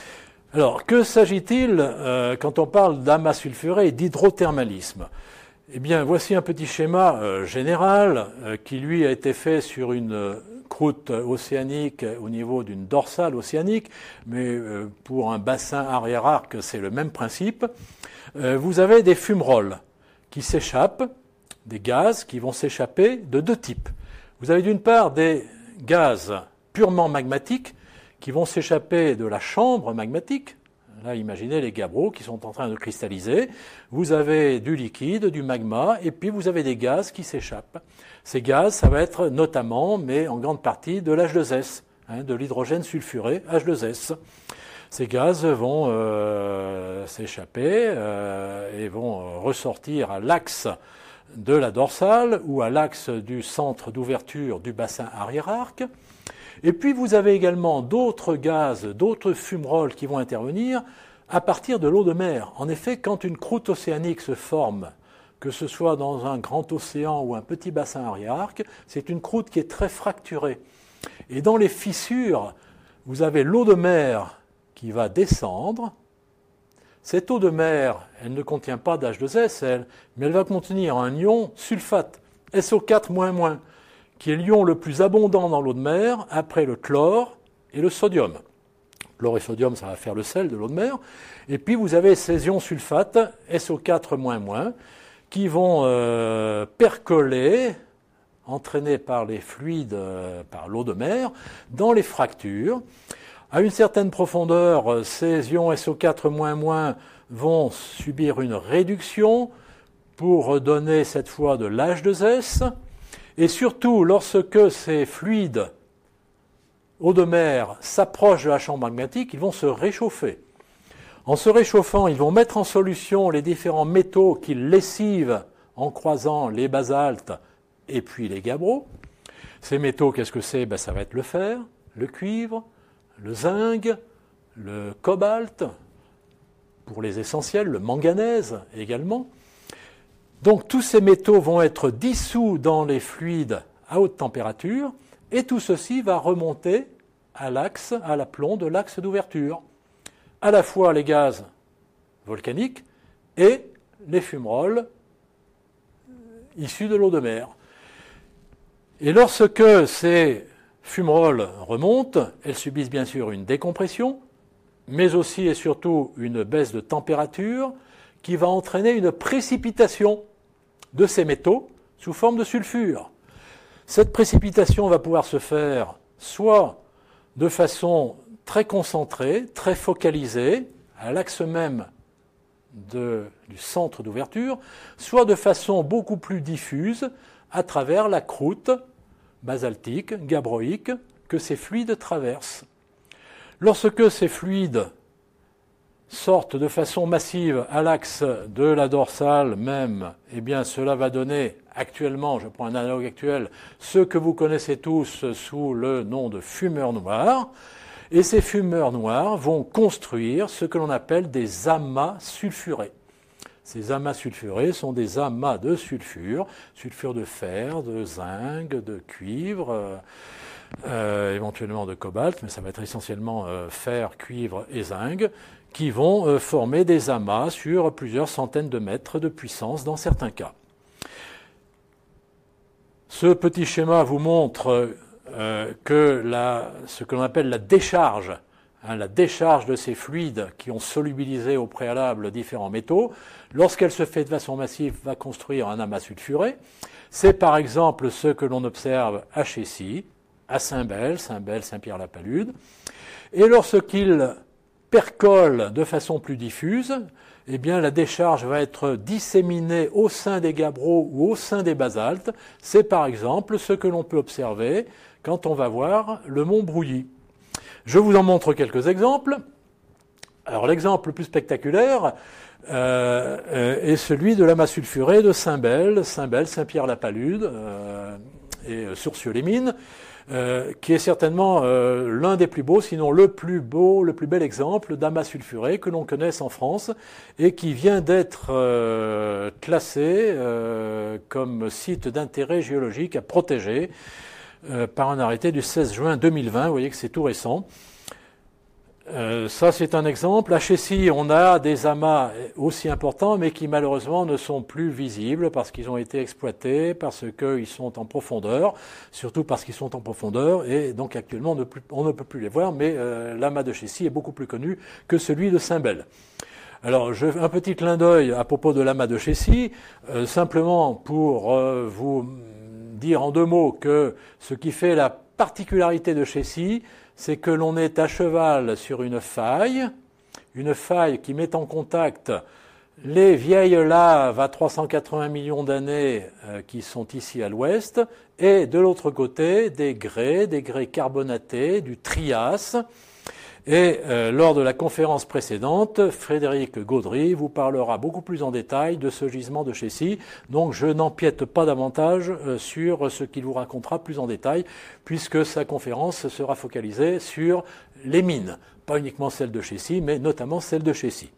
Alors, que s'agit-il euh, quand on parle d'amas sulfuré et d'hydrothermalisme? Eh bien, voici un petit schéma euh, général euh, qui, lui, a été fait sur une euh, croûte océanique au niveau d'une dorsale océanique, mais euh, pour un bassin arrière-arc, c'est le même principe. Euh, vous avez des fumerolles qui s'échappent, des gaz qui vont s'échapper de deux types. Vous avez d'une part des gaz purement magmatiques qui vont s'échapper de la chambre magmatique. Là, imaginez les gabbros qui sont en train de cristalliser. Vous avez du liquide, du magma, et puis vous avez des gaz qui s'échappent. Ces gaz, ça va être notamment, mais en grande partie, de l'H deux S, hein, de l'hydrogène sulfuré, H deux S. Ces gaz vont euh, s'échapper euh, et vont ressortir à l'axe de la dorsale ou à l'axe du centre d'ouverture du bassin arrière-arc. Et puis vous avez également d'autres gaz, d'autres fumerolles qui vont intervenir à partir de l'eau de mer. En effet, quand une croûte océanique se forme, que ce soit dans un grand océan ou un petit bassin arrière-arc, c'est une croûte qui est très fracturée. Et dans les fissures, vous avez l'eau de mer qui va descendre. Cette eau de mer, elle ne contient pas d'H deux S, elle, mais elle va contenir un ion sulfate, S O quatre moins moins, qui est l'ion le plus abondant dans l'eau de mer après le chlore et le sodium. Chlore et sodium, ça va faire le sel de l'eau de mer. Et puis vous avez ces ions sulfates, S O quatre moins moins, qui vont euh, percoler, entraînés par les fluides, euh, par l'eau de mer, dans les fractures. À une certaine profondeur, ces ions S O quatre moins moins vont subir une réduction pour donner cette fois de l'H deux S. Et surtout, lorsque ces fluides eau de mer s'approchent de la chambre magmatique, ils vont se réchauffer. En se réchauffant, ils vont mettre en solution les différents métaux qu'ils lessivent en croisant les basaltes et puis les gabbros. Ces métaux, qu'est-ce que c'est? Ben, ça va être le fer, le cuivre, le zinc, le cobalt, pour les essentiels, le manganèse également. Donc tous ces métaux vont être dissous dans les fluides à haute température et tout ceci va remonter à l'axe, à l'aplomb de l'axe d'ouverture. À la fois les gaz volcaniques et les fumerolles issus de l'eau de mer. Et lorsque ces fumerolles remontent, elles subissent bien sûr une décompression, mais aussi et surtout une baisse de température qui va entraîner une précipitation de ces métaux sous forme de sulfure. Cette précipitation va pouvoir se faire soit de façon très concentrée, très focalisée, à l'axe même de, du centre d'ouverture, soit de façon beaucoup plus diffuse à travers la croûte basaltique, gabbroïque, que ces fluides traversent. Lorsque ces fluides sortent de façon massive à l'axe de la dorsale même, eh bien cela va donner actuellement, je prends un analogue actuel, ce que vous connaissez tous sous le nom de fumeurs noirs. Et ces fumeurs noirs vont construire ce que l'on appelle des amas sulfurés. Ces amas sulfurés sont des amas de sulfure, sulfure de fer, de zinc, de cuivre, euh, euh, éventuellement de cobalt, mais ça va être essentiellement euh, fer, cuivre et zinc, qui vont euh, former des amas sur plusieurs centaines de mètres de puissance dans certains cas. Ce petit schéma vous montre euh, que la, ce que l'on appelle la décharge, hein, la décharge de ces fluides qui ont solubilisé au préalable différents métaux, lorsqu'elle se fait de façon massive, va construire un amas sulfuré. C'est par exemple ce que l'on observe à Chécy, à Saint-Bel, Saint-Bel, Saint-Pierre-la-Palude. Et lorsqu'il percole de façon plus diffuse, eh bien, la décharge va être disséminée au sein des gabbros ou au sein des basaltes. C'est par exemple ce que l'on peut observer quand on va voir le mont Brouilly. Je vous en montre quelques exemples. Alors l'exemple le plus spectaculaire euh, euh, est celui de l'amas sulfuré de Saint-Bel, Saint-Bel, Saint-Pierre-la-Palude euh, et Sourcieux-les-Mines. Euh, qui est certainement euh, l'un des plus beaux, sinon le plus beau, le plus bel exemple d'amas sulfuré que l'on connaisse en France et qui vient d'être euh, classé euh, comme site d'intérêt géologique à protéger euh, par un arrêté du seize juin deux mille vingt. Vous voyez que c'est tout récent. Euh, ça, c'est un exemple. À Chécy, on a des amas aussi importants, mais qui malheureusement ne sont plus visibles parce qu'ils ont été exploités, parce qu'ils sont en profondeur, surtout parce qu'ils sont en profondeur, et donc actuellement on ne, plus, on ne peut plus les voir, mais euh, l'amas de Chécy est beaucoup plus connu que celui de Saint-Bel. Alors, je, un petit clin d'œil à propos de l'amas de Chécy, euh, simplement pour euh, vous dire en deux mots que ce qui fait la particularité de Chécy, c'est que l'on est à cheval sur une faille, une faille qui met en contact les vieilles laves à trois cent quatre-vingts millions d'années euh, qui sont ici à l'ouest, et de l'autre côté, des grès, des grès carbonatés, du Trias. Et euh, lors de la conférence précédente, Frédéric Gaudry vous parlera beaucoup plus en détail de ce gisement de Chécy. Donc je n'empiète pas davantage euh, sur ce qu'il vous racontera plus en détail, puisque sa conférence sera focalisée sur les mines. Pas uniquement celles de Chécy, mais notamment celles de Chécy.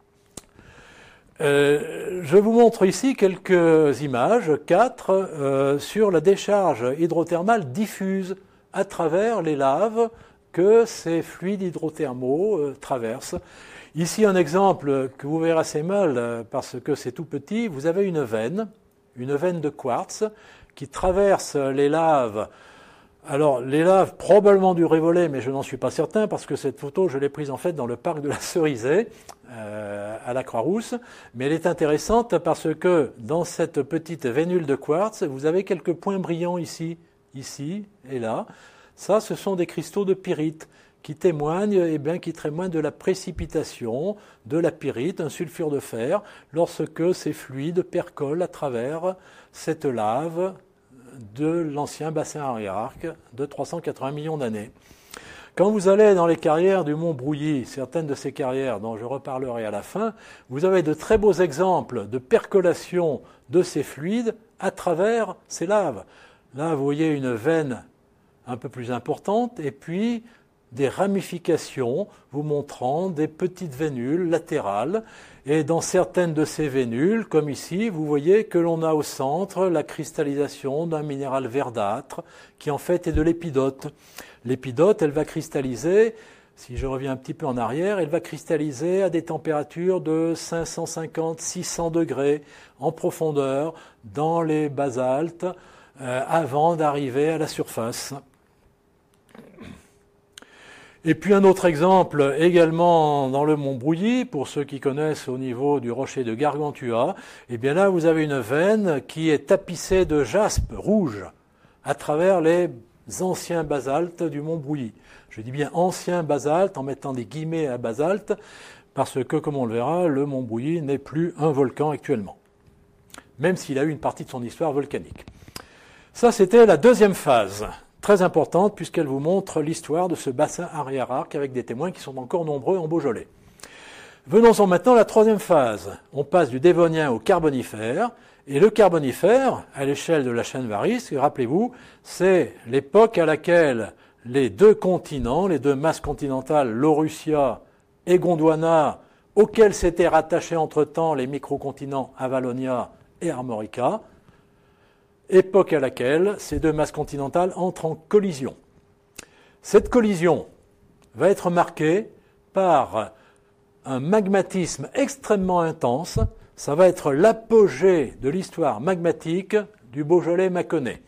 Euh, je vous montre ici quelques images, quatre, euh, sur la décharge hydrothermale diffuse à travers les laves que ces fluides hydrothermaux euh, traversent. Ici, un exemple que vous verrez assez mal euh, parce que c'est tout petit. Vous avez une veine, une veine de quartz qui traverse les laves. Alors, les laves probablement du Révolais, mais je n'en suis pas certain parce que cette photo, je l'ai prise en fait dans le parc de la Cerisay, euh, à la Croix-Rousse. Mais elle est intéressante parce que dans cette petite vénule de quartz, vous avez quelques points brillants ici, ici et là. Ça, ce sont des cristaux de pyrite qui témoignent, eh bien, qui témoignent de la précipitation de la pyrite, un sulfure de fer, lorsque ces fluides percolent à travers cette lave de l'ancien bassin arrière-arc de trois cent quatre-vingts millions d'années. Quand vous allez dans les carrières du mont Brouilly, certaines de ces carrières dont je reparlerai à la fin, vous avez de très beaux exemples de percolation de ces fluides à travers ces laves. Là, vous voyez une veine un peu plus importante, et puis des ramifications vous montrant des petites vénules latérales. Et dans certaines de ces vénules, comme ici, vous voyez que l'on a au centre la cristallisation d'un minéral verdâtre, qui en fait est de l'épidote. L'épidote, elle va cristalliser, si je reviens un petit peu en arrière, elle va cristalliser à des températures de cinq cent cinquante à six cents degrés en profondeur dans les basaltes, euh, avant d'arriver à la surface. Et puis un autre exemple, également dans le mont Brouilly, pour ceux qui connaissent au niveau du rocher de Gargantua, et bien là vous avez une veine qui est tapissée de jaspe rouge à travers les anciens basaltes du mont Brouilly. Je dis bien anciens basaltes en mettant des guillemets à basalte, parce que comme on le verra, le mont Brouilly n'est plus un volcan actuellement, même s'il a eu une partie de son histoire volcanique. Ça, c'était la deuxième phase, très importante puisqu'elle vous montre l'histoire de ce bassin arrière-arc avec des témoins qui sont encore nombreux en Beaujolais. Venons-en maintenant à la troisième phase. On passe du Dévonien au Carbonifère, et le Carbonifère, à l'échelle de la chaîne Varisque, rappelez-vous, c'est l'époque à laquelle les deux continents, les deux masses continentales, l'Aurussia et Gondwana, auxquels s'étaient rattachés entre-temps les microcontinents Avalonia et Armorica, époque à laquelle ces deux masses continentales entrent en collision. Cette collision va être marquée par un magmatisme extrêmement intense. Ça va être l'apogée de l'histoire magmatique du Beaujolais mâconnais,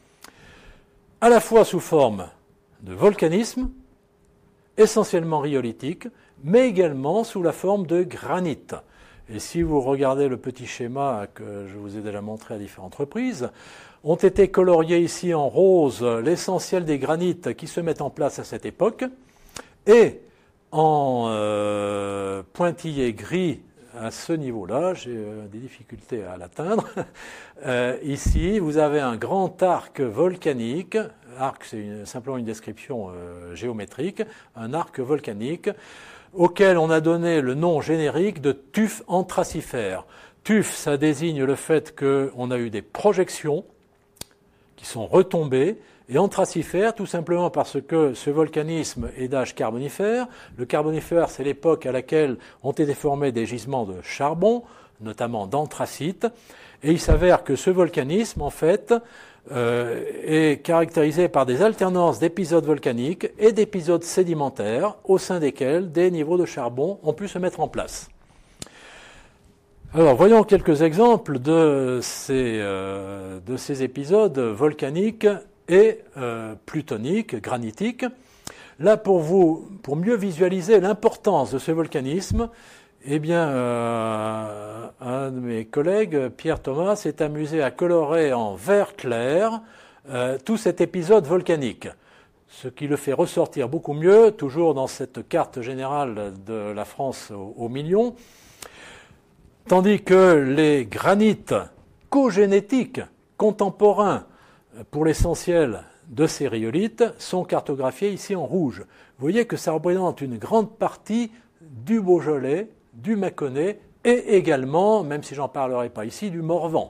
à la fois sous forme de volcanisme, essentiellement rhyolitique, mais également sous la forme de granit. Et si vous regardez le petit schéma que je vous ai déjà montré à différentes reprises, ont été coloriés ici en rose l'essentiel des granites qui se mettent en place à cette époque, et en euh, pointillé gris à ce niveau-là, j'ai euh, des difficultés à l'atteindre. Euh, ici, vous avez un grand arc volcanique. Arc, c'est une, simplement une description euh, géométrique. Un arc volcanique auquel on a donné le nom générique de tuf anthracifère. Tuf, ça désigne le fait qu'on a eu des projections qui sont retombées, et anthracifère tout simplement parce que ce volcanisme est d'âge carbonifère. Le carbonifère, c'est l'époque à laquelle ont été formés des gisements de charbon, notamment d'anthracite, et il s'avère que ce volcanisme, en fait, euh, est caractérisé par des alternances d'épisodes volcaniques et d'épisodes sédimentaires au sein desquels des niveaux de charbon ont pu se mettre en place. Alors, voyons quelques exemples de ces, euh, de ces épisodes volcaniques et euh, plutoniques, granitiques. Là, pour vous, pour mieux visualiser l'importance de ce volcanisme, eh bien, euh, un de mes collègues, Pierre Thomas, s'est amusé à colorer en vert clair euh, tout cet épisode volcanique, ce qui le fait ressortir beaucoup mieux, toujours dans cette carte générale de la France au, au million. Tandis que les granites cogénétiques contemporains, pour l'essentiel de ces rhyolites, sont cartographiés ici en rouge. Vous voyez que ça représente une grande partie du Beaujolais, du Mâconnais et également, même si j'en parlerai pas ici, du Morvan.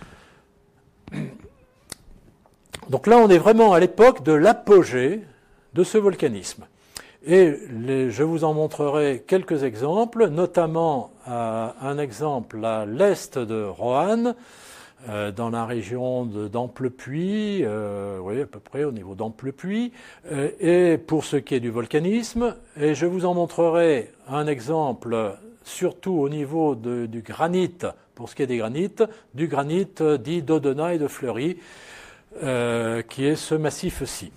Donc là, on est vraiment à l'époque de l'apogée de ce volcanisme. Et les, je vous en montrerai quelques exemples, notamment euh, un exemple à l'est de Roanne, euh, dans la région de d'Amplepuis, euh, oui, à peu près au niveau d'Amplepuis, euh, et pour ce qui est du volcanisme. Et je vous en montrerai un exemple, surtout au niveau de, du granit, pour ce qui est des granites, du granit dit d'Audenat et de Fleury, euh, qui est ce massif-ci.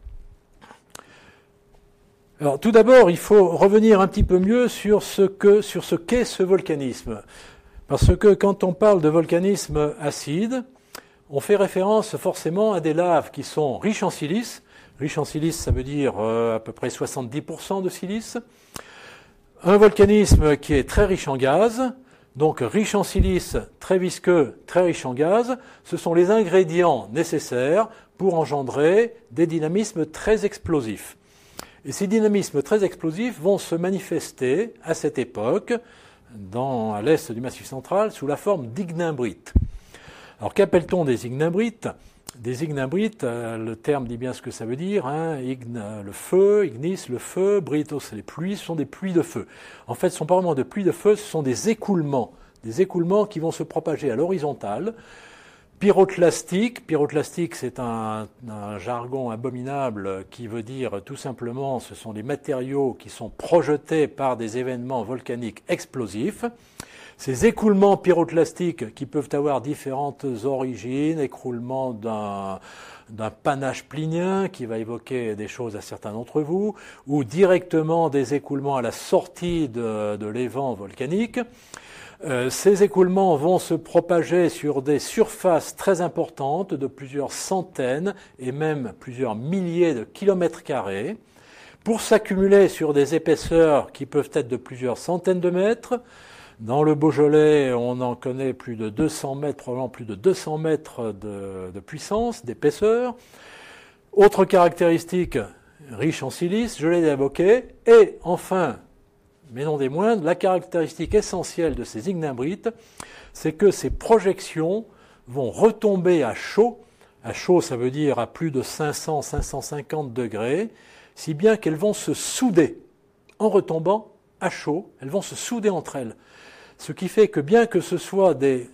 Alors, tout d'abord, il faut revenir un petit peu mieux sur ce que, sur ce qu'est ce volcanisme. Parce que quand on parle de volcanisme acide, on fait référence forcément à des laves qui sont riches en silice. Riche en silice, ça veut dire euh, à peu près soixante-dix pour cent de silice. Un volcanisme qui est très riche en gaz, donc riche en silice, très visqueux, très riche en gaz. Ce sont les ingrédients nécessaires pour engendrer des dynamismes très explosifs. Et ces dynamismes très explosifs vont se manifester à cette époque, dans, à l'est du Massif central, sous la forme d'ignimbrites. Alors qu'appelle-t-on des ignimbrites ? Des ignimbrites, euh, le terme dit bien ce que ça veut dire, hein, ign, le feu, ignis, le feu, britos, les pluies, ce sont des pluies de feu. En fait, ce ne sont pas vraiment de pluies de feu, ce sont des écoulements, des écoulements qui vont se propager à l'horizontale. Pyroclastique, pyroclastique c'est un, un jargon abominable qui veut dire tout simplement ce sont des matériaux qui sont projetés par des événements volcaniques explosifs. Ces écoulements pyroclastiques qui peuvent avoir différentes origines, écroulement d'un, d'un panache plinien qui va évoquer des choses à certains d'entre vous, ou directement des écoulements à la sortie de, de l'évent volcanique. Euh, ces écoulements vont se propager sur des surfaces très importantes de plusieurs centaines et même plusieurs milliers de kilomètres carrés pour s'accumuler sur des épaisseurs qui peuvent être de plusieurs centaines de mètres. Dans le Beaujolais, on en connaît plus de deux cents mètres, probablement plus de deux cents mètres de, de puissance, d'épaisseur. Autre caractéristique, riche en silice, je l'ai évoqué. Et enfin, mais non des moindres, la caractéristique essentielle de ces ignimbrites, c'est que ces projections vont retomber à chaud. À chaud, ça veut dire à plus de cinq cents à cinq cent cinquante degrés, si bien qu'elles vont se souder. En retombant à chaud, elles vont se souder entre elles. Ce qui fait que bien que ce soit des,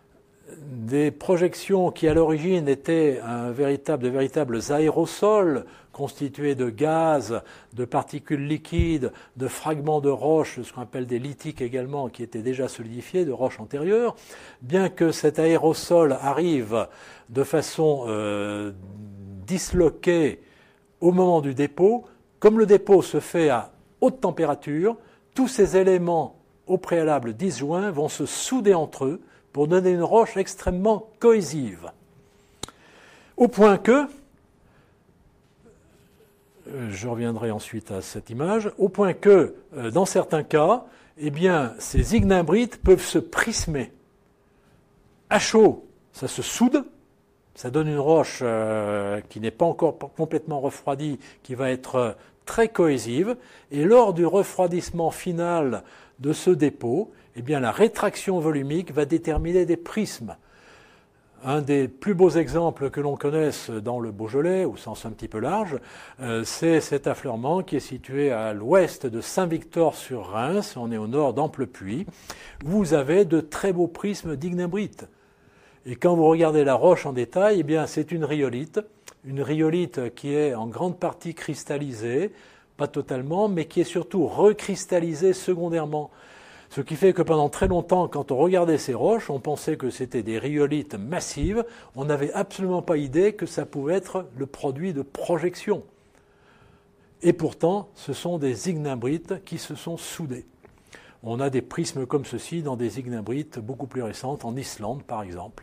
des projections qui à l'origine étaient un véritable, de véritables aérosols constitués de gaz, de particules liquides, de fragments de roches, ce qu'on appelle des lithiques également, qui étaient déjà solidifiés, de roches antérieures, bien que cet aérosol arrive de façon euh, disloquée au moment du dépôt, comme le dépôt se fait à haute température, tous ces éléments au préalable disjoints vont se souder entre eux pour donner une roche extrêmement cohésive. Au point que, je reviendrai ensuite à cette image, au point que, dans certains cas, eh bien, ces ignimbrites peuvent se prismer. À chaud, ça se soude, ça donne une roche euh, qui n'est pas encore complètement refroidie, qui va être très cohésive, et lors du refroidissement final de ce dépôt, eh bien, la rétraction volumique va déterminer des prismes. Un des plus beaux exemples que l'on connaisse dans le Beaujolais, au sens un petit peu large, euh, c'est cet affleurement qui est situé à l'ouest de Saint-Victor-sur-Reims, on est au nord d'Amplepuis, où vous avez de très beaux prismes d'ignimbrite. Et quand vous regardez la roche en détail, eh bien, c'est une rhyolite, une rhyolite qui est en grande partie cristallisée, pas totalement, mais qui est surtout recristallisée secondairement. Ce qui fait que pendant très longtemps, quand on regardait ces roches, on pensait que c'était des rhyolites massives. On n'avait absolument pas idée que ça pouvait être le produit de projection. Et pourtant, ce sont des ignimbrites qui se sont soudés. On a des prismes comme ceci dans des ignimbrites beaucoup plus récentes, en Islande par exemple.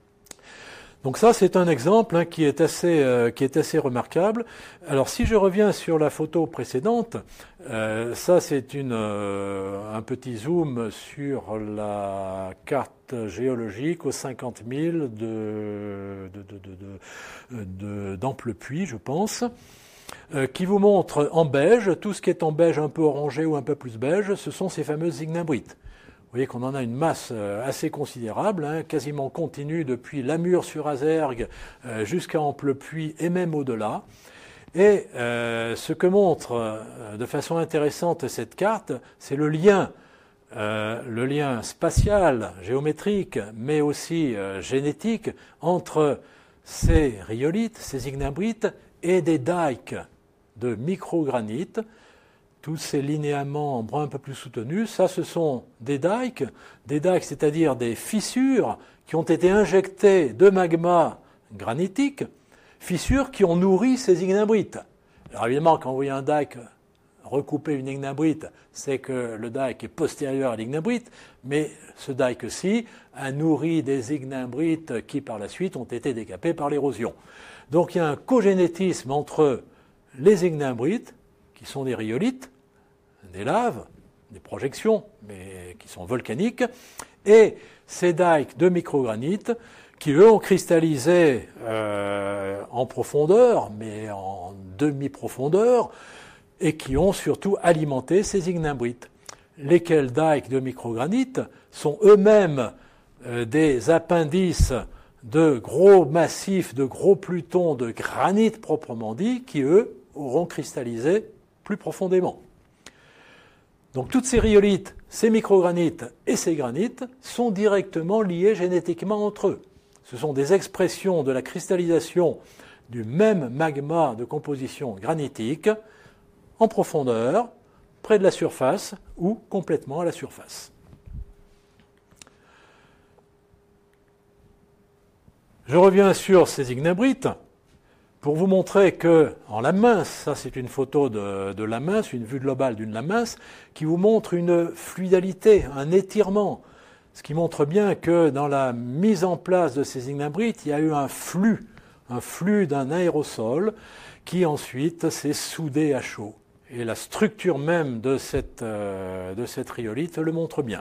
Donc ça, c'est un exemple hein, qui est assez, euh, qui est assez remarquable. Alors si je reviens sur la photo précédente, euh, ça c'est une, euh, un petit zoom sur la carte géologique aux cinquante mille de, de, de, de, de, d'Amplepuis, je pense, euh, qui vous montre en beige, tout ce qui est en beige un peu orangé ou un peu plus beige, ce sont ces fameuses ignimbrites. Vous voyez qu'on en a une masse assez considérable, hein, quasiment continue depuis Lamure-sur-Azergue euh, jusqu'à Amplepuis et même au-delà. Et euh, ce que montre euh, de façon intéressante cette carte, c'est le lien, euh, le lien spatial, géométrique, mais aussi euh, génétique entre ces rhyolites, ces ignimbrites et des dikes de microgranite. Tous ces linéaments en brun un peu plus soutenus, ça ce sont des dikes, des dikes c'est-à-dire des fissures qui ont été injectées de magma granitique, fissures qui ont nourri ces ignimbrites. Alors évidemment, quand vous voyez un dike recouper une ignimbrite, c'est que le dike est postérieur à l'ignimbrite, mais ce dike-ci a nourri des ignimbrites qui par la suite ont été décapées par l'érosion. Donc il y a un cogénétisme entre les ignimbrites, qui sont des rhyolites, des laves, des projections, mais qui sont volcaniques, et ces dikes de microgranite qui, eux, ont cristallisé euh, en profondeur, mais en demi-profondeur, et qui ont surtout alimenté ces ignimbrites. Lesquels dikes de microgranite sont eux-mêmes euh, des appendices de gros massifs, de gros plutons de granit proprement dit, qui, eux, auront cristallisé plus profondément. Donc toutes ces rhyolites, ces microgranites et ces granites sont directement liés génétiquement entre eux. Ce sont des expressions de la cristallisation du même magma de composition granitique en profondeur, près de la surface ou complètement à la surface. Je reviens sur ces ignimbrites pour vous montrer que, en lame mince, ça c'est une photo de, de lame mince, une vue globale d'une lame mince, qui vous montre une fluidalité, un étirement, ce qui montre bien que dans la mise en place de ces ignimbrites, il y a eu un flux, un flux d'un aérosol qui ensuite s'est soudé à chaud. Et la structure même de cette, euh, de cette rhyolite le montre bien.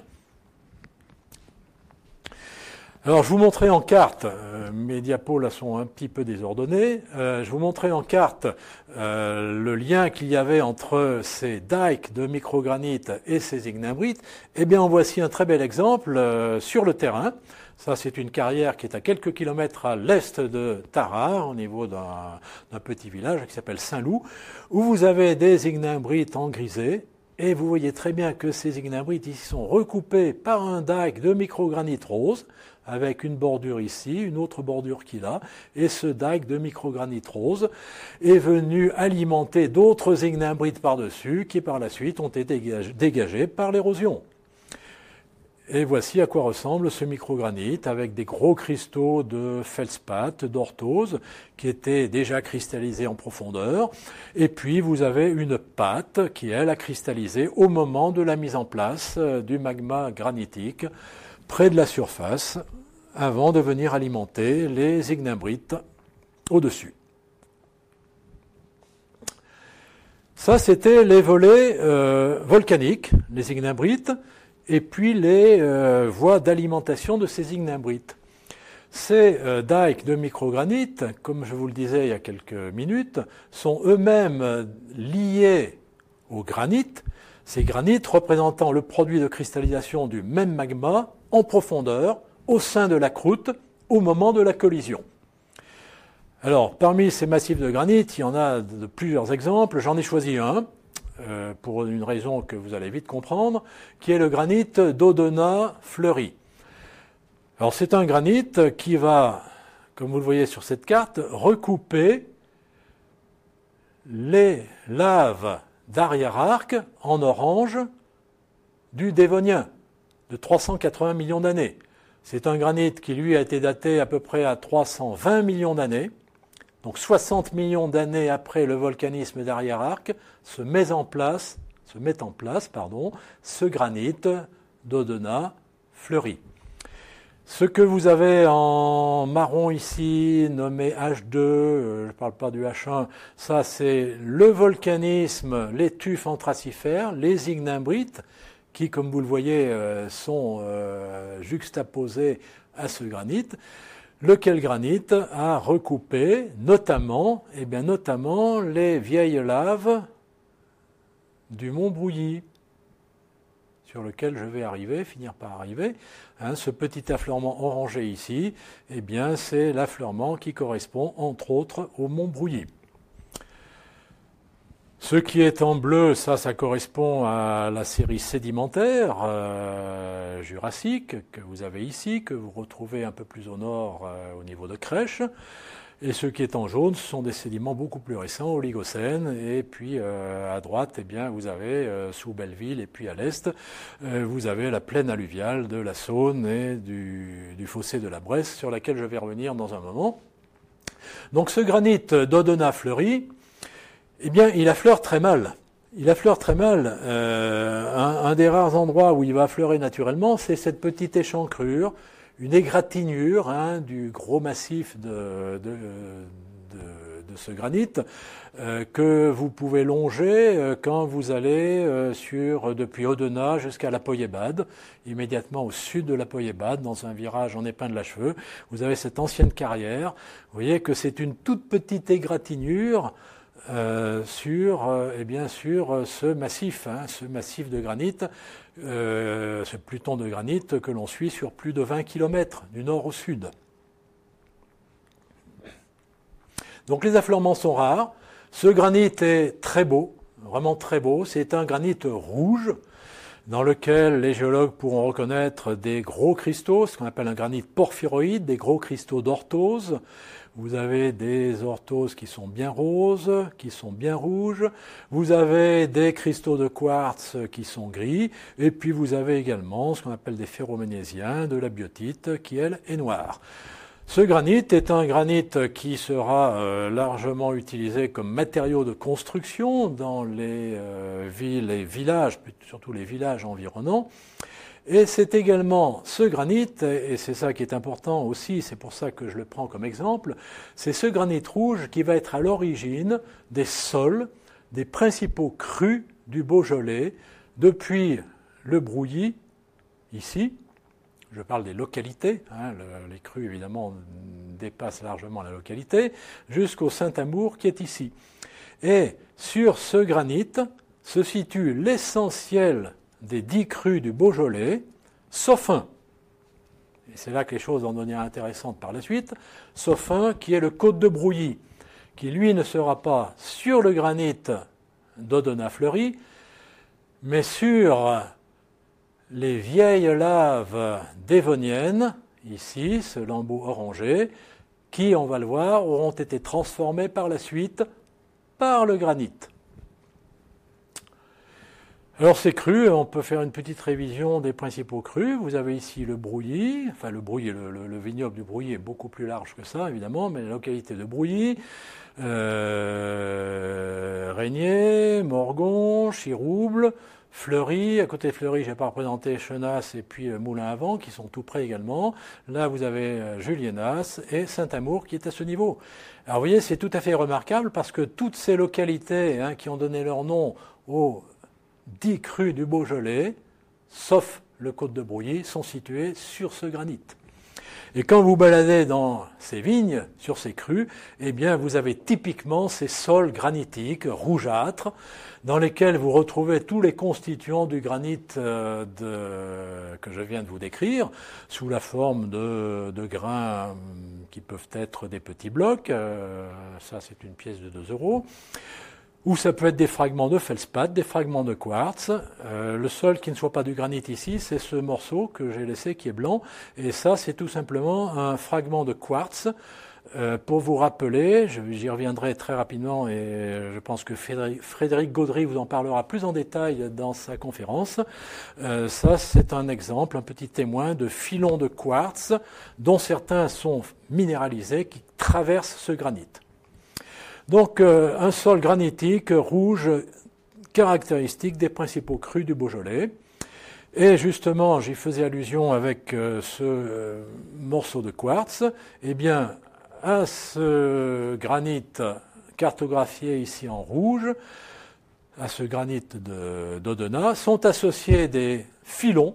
Alors, je vous montrais en carte, euh, mes diapos là sont un petit peu désordonnés, euh, je vous montrais en carte euh, le lien qu'il y avait entre ces dikes de microgranite et ces ignimbrites. Eh bien, en voici un très bel exemple euh, sur le terrain. Ça, c'est une carrière qui est à quelques kilomètres à l'est de Tarare, au niveau d'un, d'un petit village qui s'appelle Saint-Loup, où vous avez des ignimbrites en grisé. Et vous voyez très bien que ces ignimbrites ici sont recoupés par un dike de microgranite rose, avec une bordure ici, une autre bordure qu'il a, et ce dike de microgranite rose est venu alimenter d'autres ignimbrites par-dessus, qui par la suite ont été dégagés par l'érosion. Et voici à quoi ressemble ce microgranite, avec des gros cristaux de feldspath, d'orthose, qui étaient déjà cristallisés en profondeur. Et puis vous avez une pâte qui, elle, a cristallisé au moment de la mise en place du magma granitique, près de la surface, avant de venir alimenter les ignimbrites au-dessus. Ça, c'était les volets euh, volcaniques, les ignimbrites, et puis les euh, voies d'alimentation de ces ignimbrites. Ces euh, dikes de microgranite, comme je vous le disais il y a quelques minutes, sont eux-mêmes liés au granit, ces granites représentant le produit de cristallisation du même magma en profondeur au sein de la croûte au moment de la collision. Alors, parmi ces massifs de granit, il y en a de plusieurs exemples. J'en ai choisi un, euh, pour une raison que vous allez vite comprendre, qui est le granit d'Audenat-Fleury. Alors c'est un granit qui va, comme vous le voyez sur cette carte, recouper les laves d'arrière-arc en orange du Dévonien de trois cent quatre-vingts millions d'années. C'est un granit qui, lui, a été daté à peu près à trois cent vingt millions d'années. Donc soixante millions d'années après le volcanisme d'arrière-arc se met en place, se met en place pardon, ce granit d'Audenat fleuri. Ce que vous avez en marron ici, nommé H deux, je ne parle pas du H un, ça c'est le volcanisme, les tufs anthracifères, les ignimbrites, qui, comme vous le voyez, sont juxtaposés à ce granit, lequel granit a recoupé notamment, eh bien, notamment les vieilles laves du mont Brouilly, sur lequel je vais arriver, finir par arriver. Hein, ce petit affleurement orangé ici, eh bien, c'est l'affleurement qui correspond, entre autres, au mont Brouilly. Ce qui est en bleu, ça, ça correspond à la série sédimentaire euh, jurassique que vous avez ici, que vous retrouvez un peu plus au nord euh, au niveau de Crèche. Et ce qui est en jaune, ce sont des sédiments beaucoup plus récents, Oligocène. Et puis euh, à droite, eh bien, vous avez euh, sous Belleville, et puis à l'est, euh, vous avez la plaine alluviale de la Saône et du, du fossé de la Bresse, sur laquelle je vais revenir dans un moment. Donc ce granit d'Audenat fleuri, eh bien, il affleure très mal. Il affleure très mal. Euh, un, un des rares endroits où il va affleurer naturellement, c'est cette petite échancrure, une égratignure hein, du gros massif de, de, de, de ce granit euh, que vous pouvez longer euh, quand vous allez euh, sur depuis Audenat jusqu'à la Poyébade, immédiatement au sud de la Poyébade, dans un virage en épingle à cheveux. Vous avez cette ancienne carrière. Vous voyez que c'est une toute petite égratignure Euh, sur, euh, eh bien, sur ce massif, hein, ce massif de granit, euh, ce pluton de granit que l'on suit sur plus de vingt kilomètres du nord au sud. Donc les affleurements sont rares. Ce granit est très beau, vraiment très beau. C'est un granit rouge dans lequel les géologues pourront reconnaître des gros cristaux, ce qu'on appelle un granit porphyroïde, des gros cristaux d'orthose. Vous avez des orthoses qui sont bien roses, qui sont bien rouges. Vous avez des cristaux de quartz qui sont gris. Et puis vous avez également ce qu'on appelle des ferromagnésiens, de la biotite, qui, elle, est noire. Ce granit est un granit qui sera euh, largement utilisé comme matériau de construction dans les euh, villes et villages, surtout les villages environnants. Et c'est également ce granit, et c'est ça qui est important aussi, c'est pour ça que je le prends comme exemple, c'est ce granit rouge qui va être à l'origine des sols, des principaux crus du Beaujolais, depuis le Brouilly, ici, je parle des localités, hein, le, les crues évidemment dépassent largement la localité, jusqu'au Saint-Amour qui est ici. Et sur ce granit se situe l'essentiel des dix crues du Beaujolais, sauf un. Et c'est là que les choses vont devenir intéressantes par la suite, sauf un qui est le Côte de Brouilly, qui lui ne sera pas sur le granit d'Audenat fleuri, mais sur les vieilles laves dévoniennes, ici, ce lambeau orangé, qui, on va le voir, auront été transformées par la suite par le granit. Alors ces crues, on peut faire une petite révision des principaux crus. Vous avez ici le Brouilly, enfin le Brouilly, le, le, le vignoble du Brouilly est beaucoup plus large que ça évidemment, mais la localité de Brouilly, euh, Régnier, Morgon, Chirouble, Fleury, à côté de Fleury, je n'ai pas représenté Chenas et puis Moulin à Vent qui sont tout près également. Là vous avez Julienas et Saint-Amour qui est à ce niveau. Alors vous voyez, c'est tout à fait remarquable parce que toutes ces localités hein, qui ont donné leur nom aux dix crues du Beaujolais, sauf le Côte de Brouilly, sont situées sur ce granit. Et quand vous baladez dans ces vignes, sur ces crues, eh bien vous avez typiquement ces sols granitiques, rougeâtres, dans lesquels vous retrouvez tous les constituants du granit euh, de, que je viens de vous décrire, sous la forme de, de grains qui peuvent être des petits blocs, euh, ça c'est une pièce de deux euros, ou ça peut être des fragments de feldspath, des fragments de quartz. Euh, le seul qui ne soit pas du granit ici, c'est ce morceau que j'ai laissé qui est blanc. Et ça, c'est tout simplement un fragment de quartz. Euh, pour vous rappeler, j'y reviendrai très rapidement et je pense que Frédéric, Frédéric Gaudry vous en parlera plus en détail dans sa conférence. Euh, ça, c'est un exemple, un petit témoin de filons de quartz dont certains sont minéralisés qui traversent ce granit. Donc euh, un sol granitique rouge caractéristique des principaux crus du Beaujolais. Et justement, j'y faisais allusion avec euh, ce euh, morceau de quartz. Eh bien, à ce granit cartographié ici en rouge, à ce granit de, d'Audenat, sont associés des filons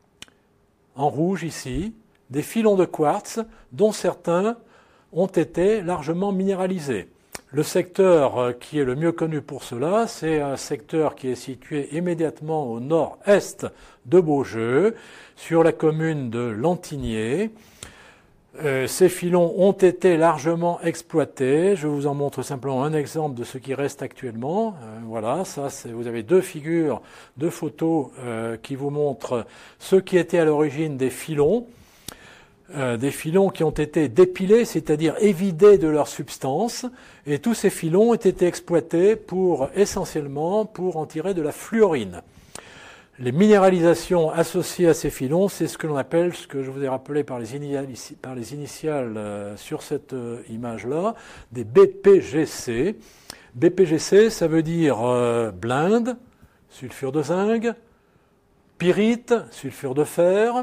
en rouge ici, des filons de quartz dont certains ont été largement minéralisés. Le secteur qui est le mieux connu pour cela, c'est un secteur qui est situé immédiatement au nord-est de Beaujeu, sur la commune de Lantigné. Euh, ces filons ont été largement exploités. Je vous en montre simplement un exemple de ce qui reste actuellement. Euh, voilà, ça, c'est, vous avez deux figures, deux photos euh, qui vous montrent ce qui était à l'origine des filons. Euh, des filons qui ont été dépilés, c'est-à-dire évidés de leur substance, et tous ces filons ont été exploités pour, essentiellement pour en tirer de la fluorine. Les minéralisations associées à ces filons, c'est ce que l'on appelle, ce que je vous ai rappelé par les initiales, par les initiales euh, sur cette euh, image-là, des B P G C. B P G C, ça veut dire euh, blinde, sulfure de zinc, pyrite, sulfure de fer,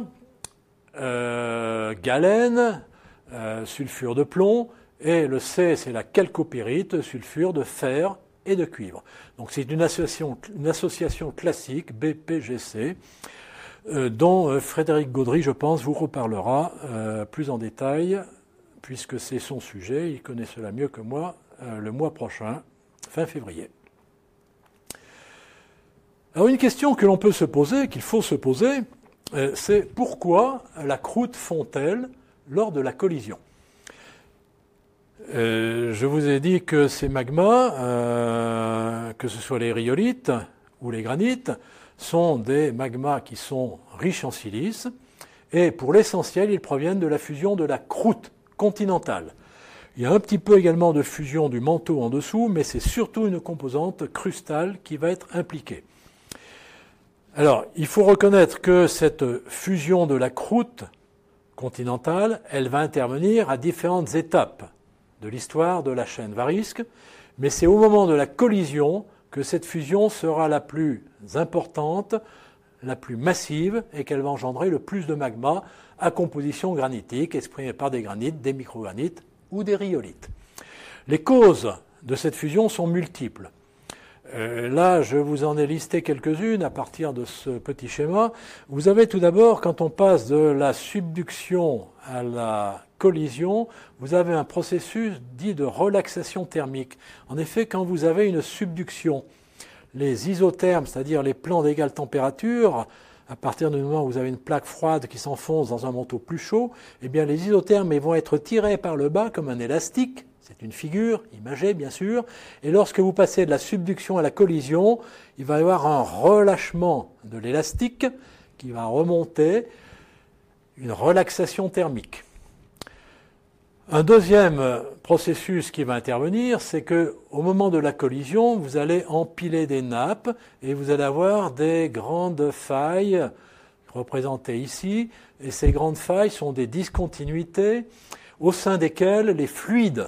Euh, galène, euh, sulfure de plomb, et le C, c'est la chalcopyrite, sulfure de fer et de cuivre. Donc c'est une association, une association classique, B P G C, euh, dont euh, Frédéric Gaudry, je pense, vous reparlera euh, plus en détail, puisque c'est son sujet, il connaît cela mieux que moi, euh, le mois prochain, fin février. Alors une question que l'on peut se poser, qu'il faut se poser, c'est pourquoi la croûte fond-elle lors de la collision. Euh, je vous ai dit que ces magmas, euh, que ce soit les rhyolites ou les granites, sont des magmas qui sont riches en silice, et pour l'essentiel, ils proviennent de la fusion de la croûte continentale. Il y a un petit peu également de fusion du manteau en dessous, mais c'est surtout une composante crustale qui va être impliquée. Alors, il faut reconnaître que cette fusion de la croûte continentale, elle va intervenir à différentes étapes de l'histoire de la chaîne Varisque, mais c'est au moment de la collision que cette fusion sera la plus importante, la plus massive, et qu'elle va engendrer le plus de magma à composition granitique, exprimée par des granites, des microgranites ou des rhyolites. Les causes de cette fusion sont multiples. Euh, là, je vous en ai listé quelques-unes à partir de ce petit schéma. Vous avez tout d'abord, quand on passe de la subduction à la collision, vous avez un processus dit de relaxation thermique. En effet, quand vous avez une subduction, les isothermes, c'est-à-dire les plans d'égale température, à partir du moment où vous avez une plaque froide qui s'enfonce dans un manteau plus chaud, eh bien les isothermes vont être tirés par le bas comme un élastique. C'est une figure imagée, bien sûr. Et lorsque vous passez de la subduction à la collision, il va y avoir un relâchement de l'élastique qui va remonter, une relaxation thermique. Un deuxième processus qui va intervenir, c'est qu'au moment de la collision, vous allez empiler des nappes et vous allez avoir des grandes failles représentées ici. Et ces grandes failles sont des discontinuités au sein desquelles les fluides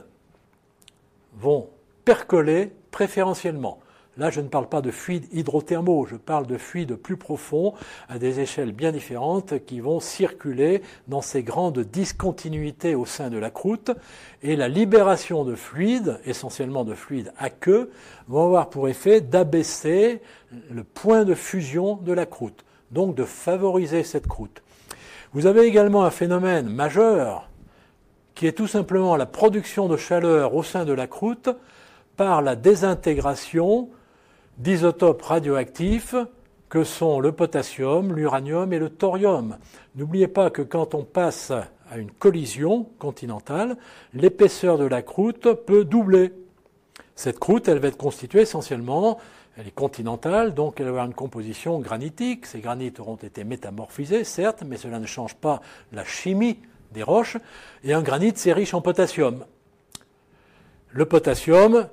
vont percoler préférentiellement. Là, je ne parle pas de fluides hydrothermaux, je parle de fluides plus profonds, à des échelles bien différentes, qui vont circuler dans ces grandes discontinuités au sein de la croûte. Et la libération de fluides, essentiellement de fluides aqueux, vont avoir pour effet d'abaisser le point de fusion de la croûte, donc de favoriser cette croûte. Vous avez également un phénomène majeur, qui est tout simplement la production de chaleur au sein de la croûte par la désintégration d'isotopes radioactifs que sont le potassium, l'uranium et le thorium. N'oubliez pas que quand on passe à une collision continentale, l'épaisseur de la croûte peut doubler. Cette croûte, elle va être constituée essentiellement, elle est continentale, donc elle va avoir une composition granitique. Ces granites auront été métamorphisés, certes, mais cela ne change pas la chimie des roches. Et un granit, c'est riche en potassium. Le potassium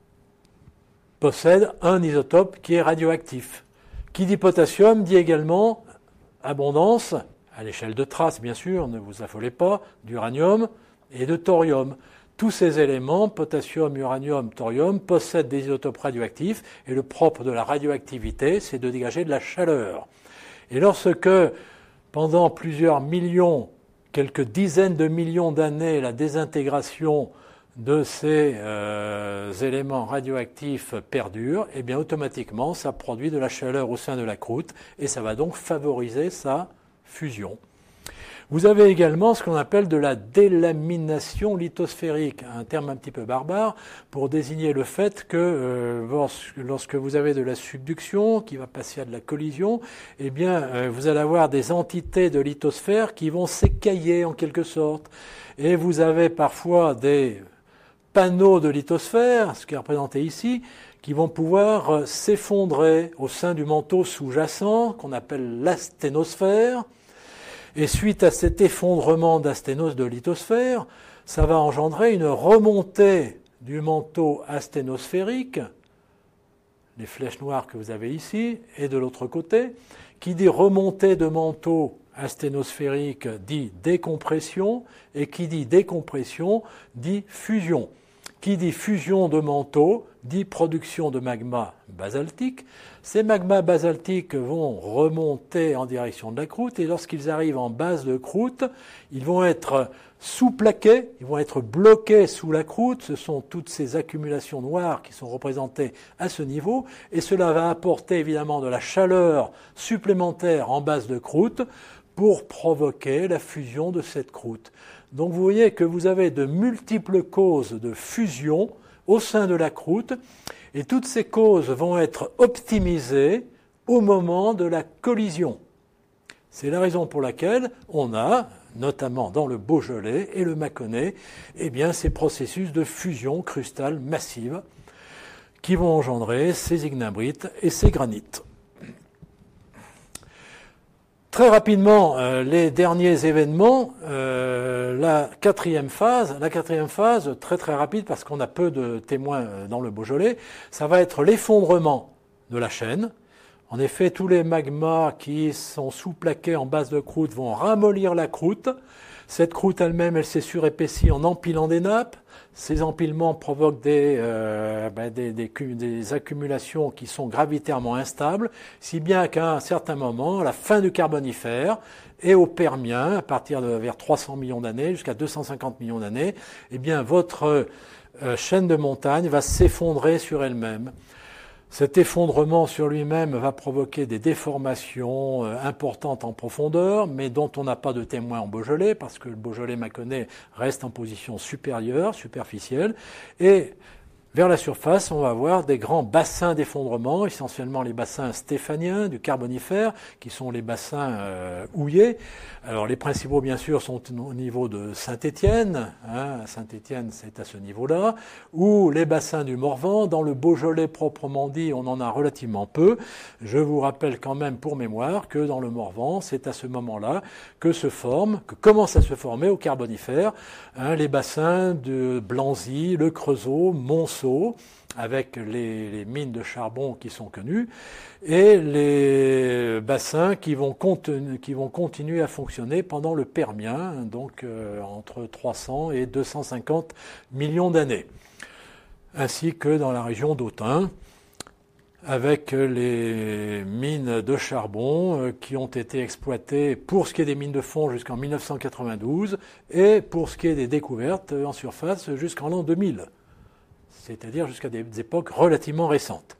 possède un isotope qui est radioactif. Qui dit potassium dit également abondance, à l'échelle de traces bien sûr, ne vous affolez pas, d'uranium et de thorium. Tous ces éléments, potassium, uranium, thorium, possèdent des isotopes radioactifs et le propre de la radioactivité, c'est de dégager de la chaleur. Et lorsque, pendant plusieurs millions, quelques dizaines de millions d'années, la désintégration de ces euh, éléments radioactifs perdure, eh bien automatiquement, ça produit de la chaleur au sein de la croûte et ça va donc favoriser sa fusion. Vous avez également ce qu'on appelle de la délamination lithosphérique, un terme un petit peu barbare pour désigner le fait que euh, lorsque vous avez de la subduction qui va passer à de la collision, eh bien euh, vous allez avoir des entités de lithosphère qui vont s'écailler en quelque sorte. Et vous avez parfois des panneaux de lithosphère, ce qui est représenté ici, qui vont pouvoir s'effondrer au sein du manteau sous-jacent qu'on appelle l'asténosphère. Et suite à cet effondrement d'asténose de lithosphère, ça va engendrer une remontée du manteau asténosphérique, les flèches noires que vous avez ici, et de l'autre côté. Qui dit remontée de manteau asténosphérique dit décompression, et qui dit décompression dit fusion. Qui dit fusion de manteau dit production de magma basaltique. Ces magmas basaltiques vont remonter en direction de la croûte et lorsqu'ils arrivent en base de croûte, ils vont être sous-plaqués, ils vont être bloqués sous la croûte. Ce sont toutes ces accumulations noires qui sont représentées à ce niveau et cela va apporter évidemment de la chaleur supplémentaire en base de croûte pour provoquer la fusion de cette croûte. Donc vous voyez que vous avez de multiples causes de fusion au sein de la croûte et toutes ces causes vont être optimisées au moment de la collision. C'est la raison pour laquelle on a, notamment dans le Beaujolais et le Mâconnais, eh bien ces processus de fusion crustale massive qui vont engendrer ces ignimbrites et ces granites. Très rapidement, euh, les derniers événements, euh, la quatrième phase, la quatrième phase, très très rapide parce qu'on a peu de témoins dans le Beaujolais, ça va être l'effondrement de la chaîne. En effet, tous les magmas qui sont sous-plaqués en base de croûte vont ramollir la croûte. Cette croûte elle-même, elle s'est surépaissie en empilant des nappes. Ces empilements provoquent des, euh, ben des, des, des accumulations qui sont gravitairement instables, si bien qu'à un certain moment, à la fin du Carbonifère et au Permien, à partir de vers trois cents millions d'années jusqu'à deux cent cinquante millions d'années, eh bien votre euh, chaîne de montagne va s'effondrer sur elle-même. Cet effondrement sur lui-même va provoquer des déformations importantes en profondeur, mais dont on n'a pas de témoin en Beaujolais, parce que le Beaujolais Mâconnais reste en position supérieure, superficielle, et vers la surface, on va avoir des grands bassins d'effondrement, essentiellement les bassins stéphaniens du Carbonifère, qui sont les bassins euh, houillés. Alors les principaux, bien sûr, sont au niveau de Saint-Étienne, hein, Saint-Étienne c'est à ce niveau-là, ou les bassins du Morvan. Dans le Beaujolais proprement dit, on en a relativement peu. Je vous rappelle quand même pour mémoire que dans le Morvan, c'est à ce moment-là que se forment, que commencent à se former au Carbonifère, hein, les bassins de Blanzy, le Creusot, Monceau, avec les, les mines de charbon qui sont connues, et les bassins qui vont, continu, qui vont continuer à fonctionner pendant le Permien, donc euh, entre trois cents et deux cent cinquante millions d'années, ainsi que dans la région d'Autun, avec les mines de charbon euh, qui ont été exploitées pour ce qui est des mines de fond jusqu'en mille neuf cent quatre-vingt-douze, et pour ce qui est des découvertes en surface jusqu'en l'an deux mille. C'est-à-dire jusqu'à des époques relativement récentes.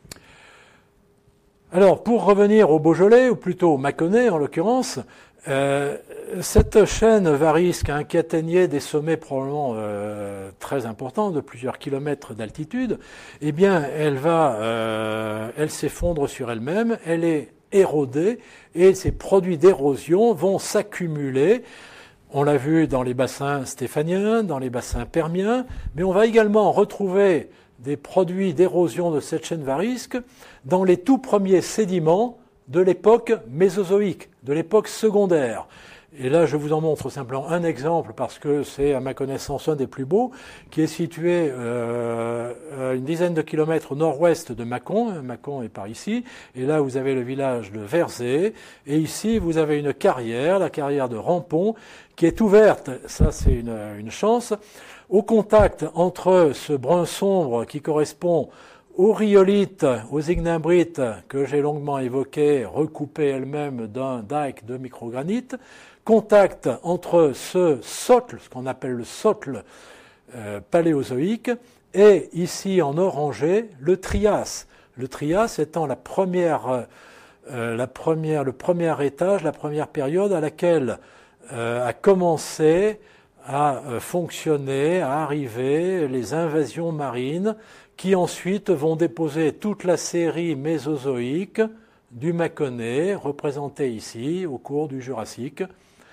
Alors, pour revenir au Beaujolais, ou plutôt au Mâconnais en l'occurrence, euh, cette chaîne varie jusqu'à un qui atteignait des sommets probablement euh, très importants, de plusieurs kilomètres d'altitude. Eh bien, elle va, euh, elle s'effondre sur elle-même, elle est érodée, et ces produits d'érosion vont s'accumuler. On l'a vu dans les bassins stéphaniens, dans les bassins permiens, mais on va également retrouver des produits d'érosion de cette chaîne varisque dans les tout premiers sédiments de l'époque mésozoïque, de l'époque secondaire. Et là, je vous en montre simplement un exemple parce que c'est, à ma connaissance, un des plus beaux, qui est situé euh, à une dizaine de kilomètres au nord-ouest de Mâcon. Mâcon est par ici. Et là, vous avez le village de Verzé. Et ici, vous avez une carrière, la carrière de Rampon, qui est ouverte. Ça, c'est une, une chance. Au contact entre ce brun sombre qui correspond aux rhyolites, aux ignimbrites que j'ai longuement évoquées, recoupées elles-mêmes d'un dike de microgranit, contact entre ce socle, ce qu'on appelle le socle euh, paléozoïque, et ici en orangé, le Trias. Le Trias étant la première, euh, la première, le premier étage, la première période à laquelle euh, a commencé à euh, fonctionner, à arriver les invasions marines qui ensuite vont déposer toute la série mésozoïque du Mâconnais, représentée ici au cours du Jurassique.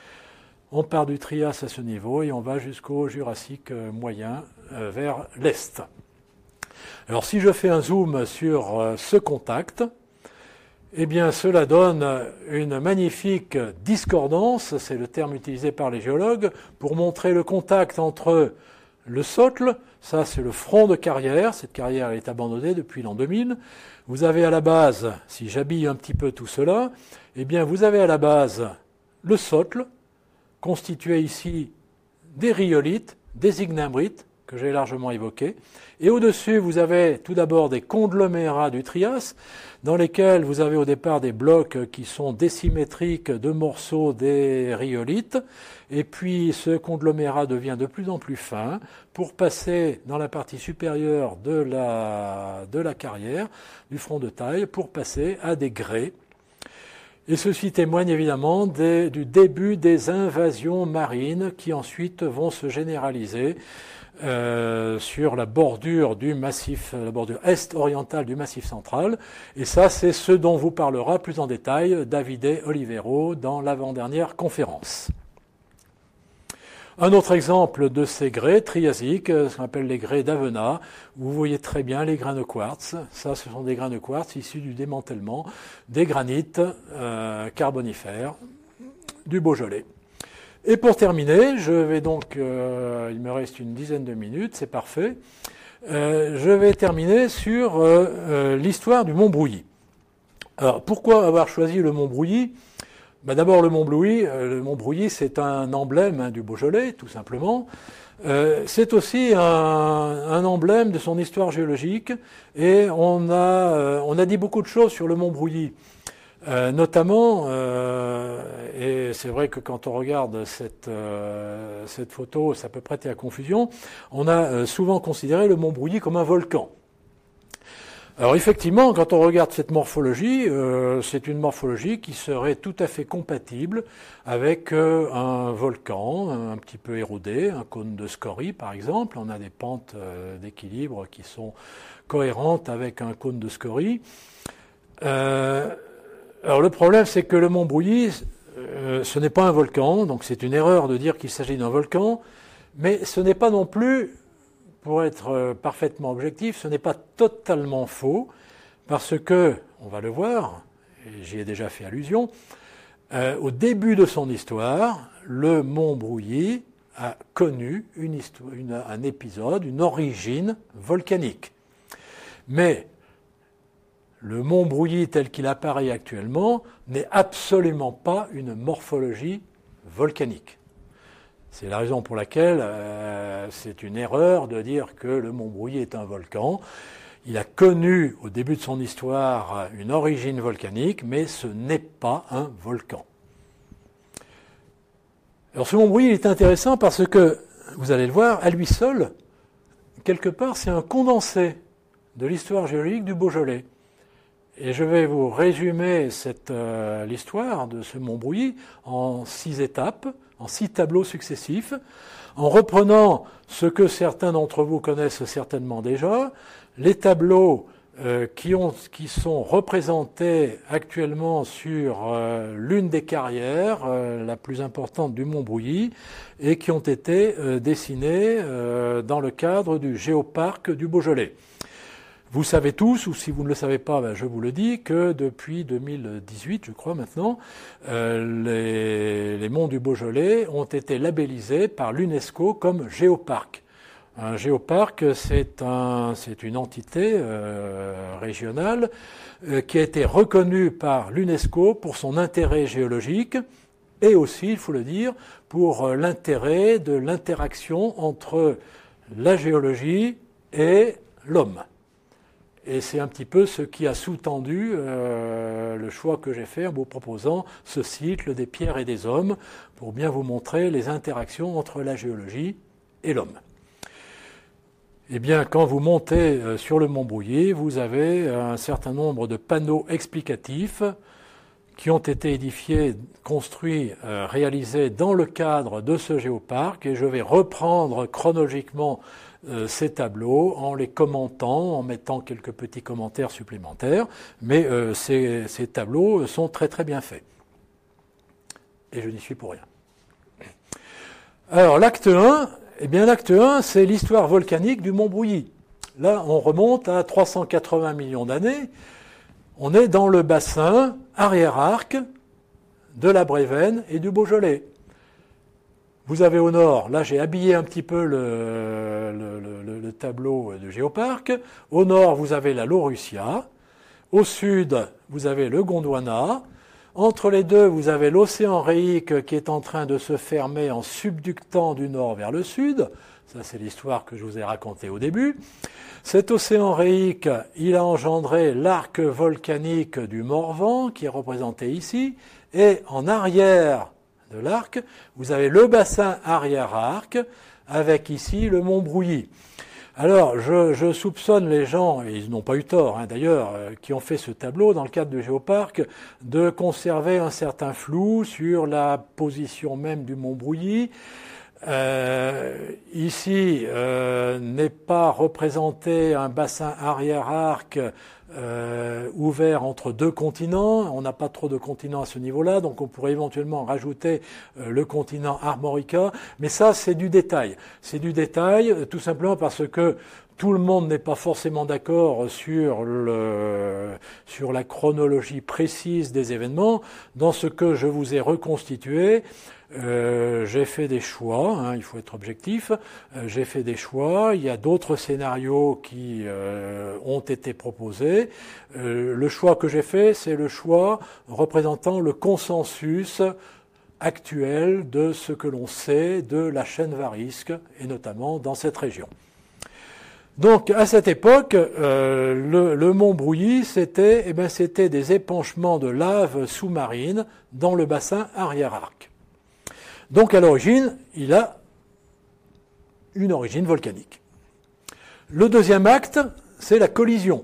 On part du Trias à ce niveau et on va jusqu'au Jurassique moyen euh, vers l'est. Alors si je fais un zoom sur euh, ce contact, eh bien cela donne une magnifique discordance, c'est le terme utilisé par les géologues, pour montrer le contact entre le socle, ça c'est le front de carrière, cette carrière est abandonnée depuis l'an deux mille. Vous avez à la base, si j'habille un petit peu tout cela, eh bien vous avez à la base le socle, constitué ici des rhyolites, des ignimbrites, que j'ai largement évoqués. Et au-dessus, vous avez tout d'abord des conglomérats du Trias, dans lesquels vous avez au départ des blocs qui sont désymétriques de morceaux des rhyolites. Et puis ce conglomérat devient de plus en plus fin pour passer dans la partie supérieure de la, de la carrière, du front de taille, pour passer à des grès. Et ceci témoigne évidemment des, du début des invasions marines qui ensuite vont se généraliser euh, sur la bordure du massif, la bordure est-orientale du massif central. Et ça, c'est ce dont vous parlera plus en détail Davide Olivero dans l'avant-dernière conférence. Un autre exemple de ces grès triasiques, ce qu'on appelle les grès d'Avena, vous voyez très bien les grains de quartz. Ça, ce sont des grains de quartz issus du démantèlement des granites euh, carbonifères du Beaujolais. Et pour terminer, je vais donc, euh, il me reste une dizaine de minutes, c'est parfait. Euh, je vais terminer sur euh, euh, l'histoire du Mont Brouilly. Alors, pourquoi avoir choisi le Mont Brouilly ? Ben d'abord, le Mont Brouilly, euh, le Mont Brouilly, c'est un emblème hein, du Beaujolais, tout simplement. Euh, c'est aussi un, un emblème de son histoire géologique, et on a, euh, on a dit beaucoup de choses sur le Mont Brouilly. Euh, notamment, euh, et c'est vrai que quand on regarde cette, euh, cette photo, ça peut prêter à confusion, on a euh, souvent considéré le Mont Brouilly comme un volcan. Alors effectivement, quand on regarde cette morphologie, euh, c'est une morphologie qui serait tout à fait compatible avec euh, un volcan un petit peu érodé, un cône de scorie par exemple. On a des pentes euh, d'équilibre qui sont cohérentes avec un cône de scorie. Euh, alors le problème, c'est que le Mont Brouilly, euh, ce n'est pas un volcan, donc c'est une erreur de dire qu'il s'agit d'un volcan, mais ce n'est pas non plus... Pour être parfaitement objectif, ce n'est pas totalement faux, parce que, on va le voir, et j'y ai déjà fait allusion, euh, au début de son histoire, le Mont Brouilly a connu une histoire, une, un épisode, une origine volcanique. Mais le Mont Brouilly tel qu'il apparaît actuellement n'est absolument pas une morphologie volcanique. C'est la raison pour laquelle euh, c'est une erreur de dire que le Mont Brouilly est un volcan. Il a connu au début de son histoire une origine volcanique, mais ce n'est pas un volcan. Alors ce Mont Brouilly est intéressant parce que, vous allez le voir, à lui seul, quelque part, c'est un condensé de l'histoire géologique du Beaujolais. Et je vais vous résumer cette, euh, l'histoire de ce Mont Brouilly en six étapes, en six tableaux successifs, en reprenant ce que certains d'entre vous connaissent certainement déjà, les tableaux euh, qui, ont, qui sont représentés actuellement sur euh, l'une des carrières, euh, la plus importante du Mont Brouilly, et qui ont été euh, dessinés euh, dans le cadre du Géoparc du Beaujolais. Vous savez tous, ou si vous ne le savez pas, ben je vous le dis, que depuis deux mille dix-huit, je crois maintenant, euh, les, les monts du Beaujolais ont été labellisés par l'UNESCO comme géoparc. Un géoparc, c'est un, c'est une entité euh, régionale euh, qui a été reconnue par l'UNESCO pour son intérêt géologique et aussi, il faut le dire, pour l'intérêt de l'interaction entre la géologie et l'homme. Et c'est un petit peu ce qui a sous-tendu euh, le choix que j'ai fait en vous proposant ce cycle des pierres et des hommes pour bien vous montrer les interactions entre la géologie et l'homme. Eh bien, quand vous montez euh, sur le Mont Brouilly, vous avez un certain nombre de panneaux explicatifs qui ont été édifiés, construits, euh, réalisés dans le cadre de ce géoparc, et je vais reprendre chronologiquement Euh, ces tableaux en les commentant, en mettant quelques petits commentaires supplémentaires, mais euh, ces, ces tableaux sont très très bien faits. Et je n'y suis pour rien. Alors l'acte un, eh bien l'acte un, c'est l'histoire volcanique du Mont Brouilly. Là, on remonte à trois cent quatre-vingts millions d'années. On est dans le bassin arrière-arc de la Brévenne et du Beaujolais. Vous avez au nord, là j'ai habillé un petit peu le, le, le, le tableau de Géoparc. Au nord, vous avez la Laurussia. Au sud, vous avez le Gondwana. Entre les deux, vous avez l'océan Réique qui est en train de se fermer en subductant du nord vers le sud. Ça, c'est l'histoire que je vous ai racontée au début. Cet océan Réique, il a engendré l'arc volcanique du Morvan, qui est représenté ici. Et en arrière de l'arc, vous avez le bassin arrière-arc, avec ici le Mont Brouilly. Alors, je, je soupçonne les gens, et ils n'ont pas eu tort hein, d'ailleurs, euh, qui ont fait ce tableau dans le cadre du Géoparc, de conserver un certain flou sur la position même du Mont Brouilly. Euh, ici, euh, n'est pas représenté un bassin arrière-arc euh, ouvert entre deux continents. On n'a pas trop de continents à ce niveau-là, donc on pourrait éventuellement rajouter euh, le continent Armorica. Mais ça, c'est du détail. C'est du détail, euh, tout simplement parce que tout le monde n'est pas forcément d'accord sur le, sur la chronologie précise des événements. Dans ce que je vous ai reconstitué, Euh, j'ai fait des choix, hein, il faut être objectif, euh, j'ai fait des choix, il y a d'autres scénarios qui euh, ont été proposés. Euh, le choix que j'ai fait, c'est le choix représentant le consensus actuel de ce que l'on sait de la chaîne Varisque, et notamment dans cette région. Donc, à cette époque, euh, le, le Mont Brouilly, c'était, eh ben, c'était des épanchements de lave sous-marine dans le bassin arrière-arc. Donc à l'origine, il a une origine volcanique. Le deuxième acte, c'est la collision.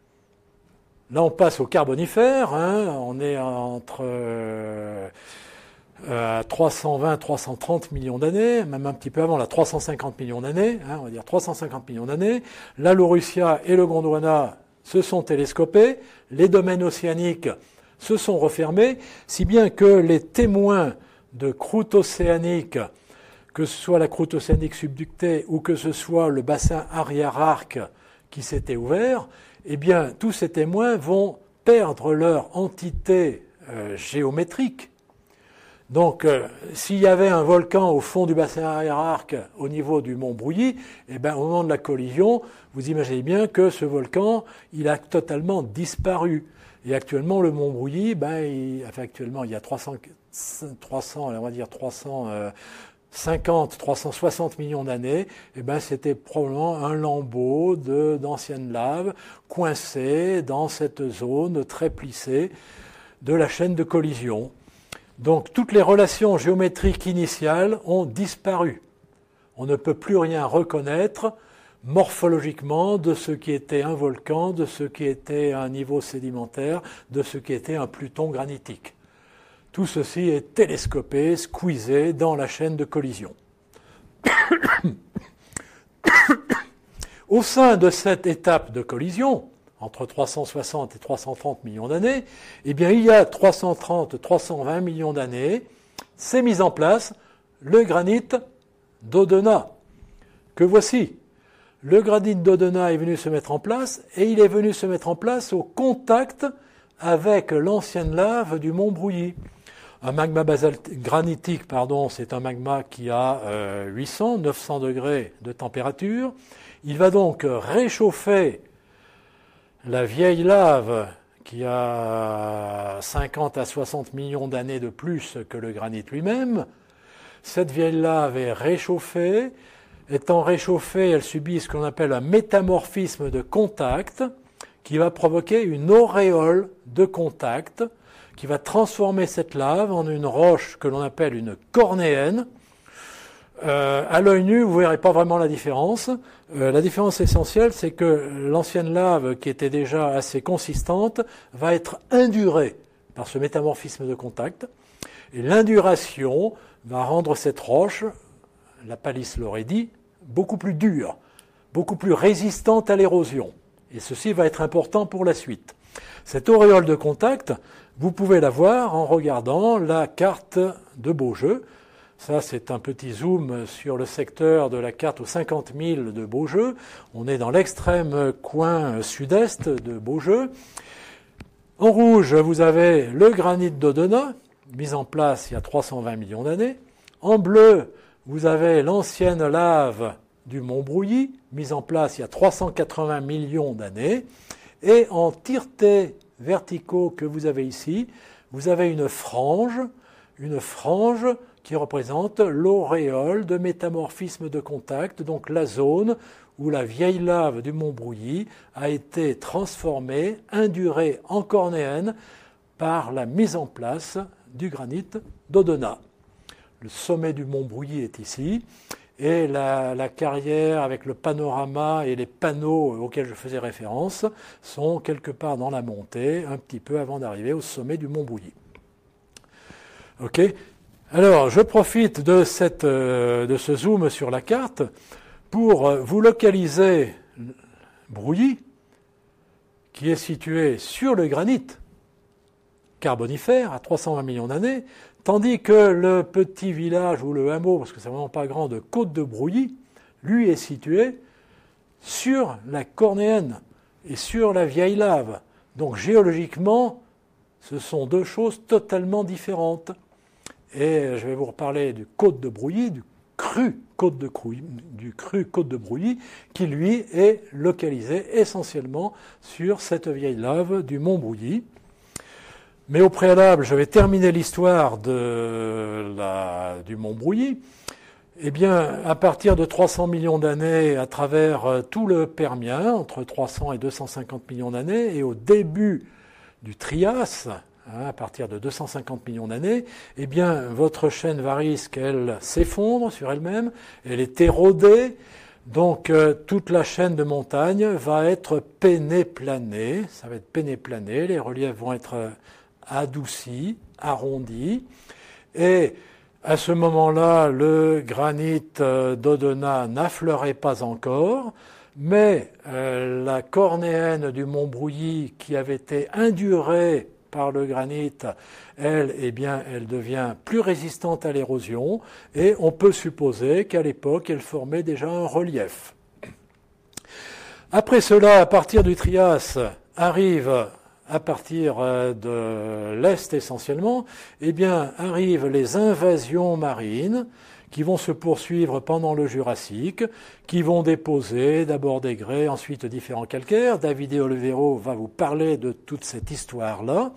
Là, on passe au Carbonifère, hein, on est entre euh, euh, trois cent vingt à trois cent trente millions d'années, même un petit peu avant, là, trois cent cinquante millions d'années, hein, on va dire trois cent cinquante millions d'années. La Laurussia et le Gondwana se sont télescopés, les domaines océaniques se sont refermés, si bien que les témoins de croûte océanique, que ce soit la croûte océanique subductée ou que ce soit le bassin arrière-arc qui s'était ouvert, eh bien, tous ces témoins vont perdre leur entité euh, géométrique. Donc, euh, s'il y avait un volcan au fond du bassin arrière-arc au niveau du Mont Brouilly, eh bien, au moment de la collision, vous imaginez bien que ce volcan, il a totalement disparu. Et actuellement, le Mont Brouilly, ben, il, enfin, actuellement, il y a trois cents, trois cents, on va dire trois cent cinquante, trois cent soixante millions d'années. Et ben, c'était probablement un lambeau de, d'anciennes laves coincées dans cette zone très plissée de la chaîne de collision. Donc, toutes les relations géométriques initiales ont disparu. On ne peut plus rien reconnaître morphologiquement de ce qui était un volcan, de ce qui était un niveau sédimentaire, de ce qui était un pluton granitique. Tout ceci est télescopé, squeezé dans la chaîne de collision. Au sein de cette étape de collision, entre trois cent soixante et trois cent trente millions d'années, eh bien, il y a trois cent trente à trois cent vingt millions d'années, s'est mis en place le granit d'Odona, que voici. Le granit d'Odona est venu se mettre en place, et il est venu se mettre en place au contact avec l'ancienne lave du mont Brouilly. Un magma basaltique, granitique, pardon, c'est un magma qui a euh, huit cents à neuf cents degrés de température. Il va donc réchauffer la vieille lave qui a cinquante à soixante millions d'années de plus que le granit lui-même. Cette vieille lave est réchauffée. Étant réchauffée, elle subit ce qu'on appelle un métamorphisme de contact qui va provoquer une auréole de contact qui va transformer cette lave en une roche que l'on appelle une cornéenne. Euh, à l'œil nu, vous ne verrez pas vraiment la différence. Euh, la différence essentielle, c'est que l'ancienne lave, qui était déjà assez consistante, va être indurée par ce métamorphisme de contact. Et l'induration va rendre cette roche, la Palisse l'aurait dit, beaucoup plus dure, beaucoup plus résistante à l'érosion. Et ceci va être important pour la suite. Cette auréole de contact, vous pouvez la voir en regardant la carte de Beaujeu. Ça, c'est un petit zoom sur le secteur de la carte aux cinquante mille de Beaujeu. On est dans l'extrême coin sud-est de Beaujeu. En rouge, vous avez le granit d'Odona, mis en place il y a trois cent vingt millions d'années. En bleu, vous avez l'ancienne lave du mont Brouilly, mise en place il y a trois cent quatre-vingts millions d'années. Et en tiretés verticaux que vous avez ici, vous avez une frange, une frange qui représente l'auréole de métamorphisme de contact, donc la zone où la vieille lave du mont Brouilly a été transformée, indurée en cornéenne par la mise en place du granit d'Odona. Le sommet du mont Brouilly est ici, et la, la carrière avec le panorama et les panneaux auxquels je faisais référence sont quelque part dans la montée, un petit peu avant d'arriver au sommet du mont Brouilly. Ok ? Alors, je profite de, cette, de ce zoom sur la carte pour vous localiser Brouilly, qui est situé sur le granit carbonifère à trois cent vingt millions d'années, tandis que le petit village ou le hameau, parce que c'est vraiment pas grand, de Côte de Brouilly, lui est situé sur la cornéenne et sur la vieille lave. Donc géologiquement, ce sont deux choses totalement différentes. Et je vais vous reparler du Côte de Brouilly, du cru Côte de, du cru Côte de Brouilly, qui lui est localisé essentiellement sur cette vieille lave du mont Brouilly. Mais au préalable, je vais terminer l'histoire de la, du mont Brouilly. Eh bien, à partir de trois cents millions d'années, à travers tout le Permien, entre trois cents et deux cent cinquante millions d'années, et au début du Trias, hein, à partir de deux cent cinquante millions d'années, eh bien, votre chaîne varisque, elle s'effondre sur elle-même, elle est érodée, donc euh, toute la chaîne de montagne va être pénéplanée, ça va être pénéplané, les reliefs vont être euh, adouci, arrondi, et à ce moment-là, le granit d'Odona n'affleurait pas encore, mais euh, la cornéenne du mont Brouilly, qui avait été indurée par le granit, elle, eh bien, elle devient plus résistante à l'érosion, et on peut supposer qu'à l'époque, elle formait déjà un relief. Après cela, à partir du Trias, arrive à partir de l'Est essentiellement, eh bien, arrivent les invasions marines qui vont se poursuivre pendant le Jurassique, qui vont déposer d'abord des grès, ensuite différents calcaires. Davide Olivero va vous parler de toute cette histoire-là.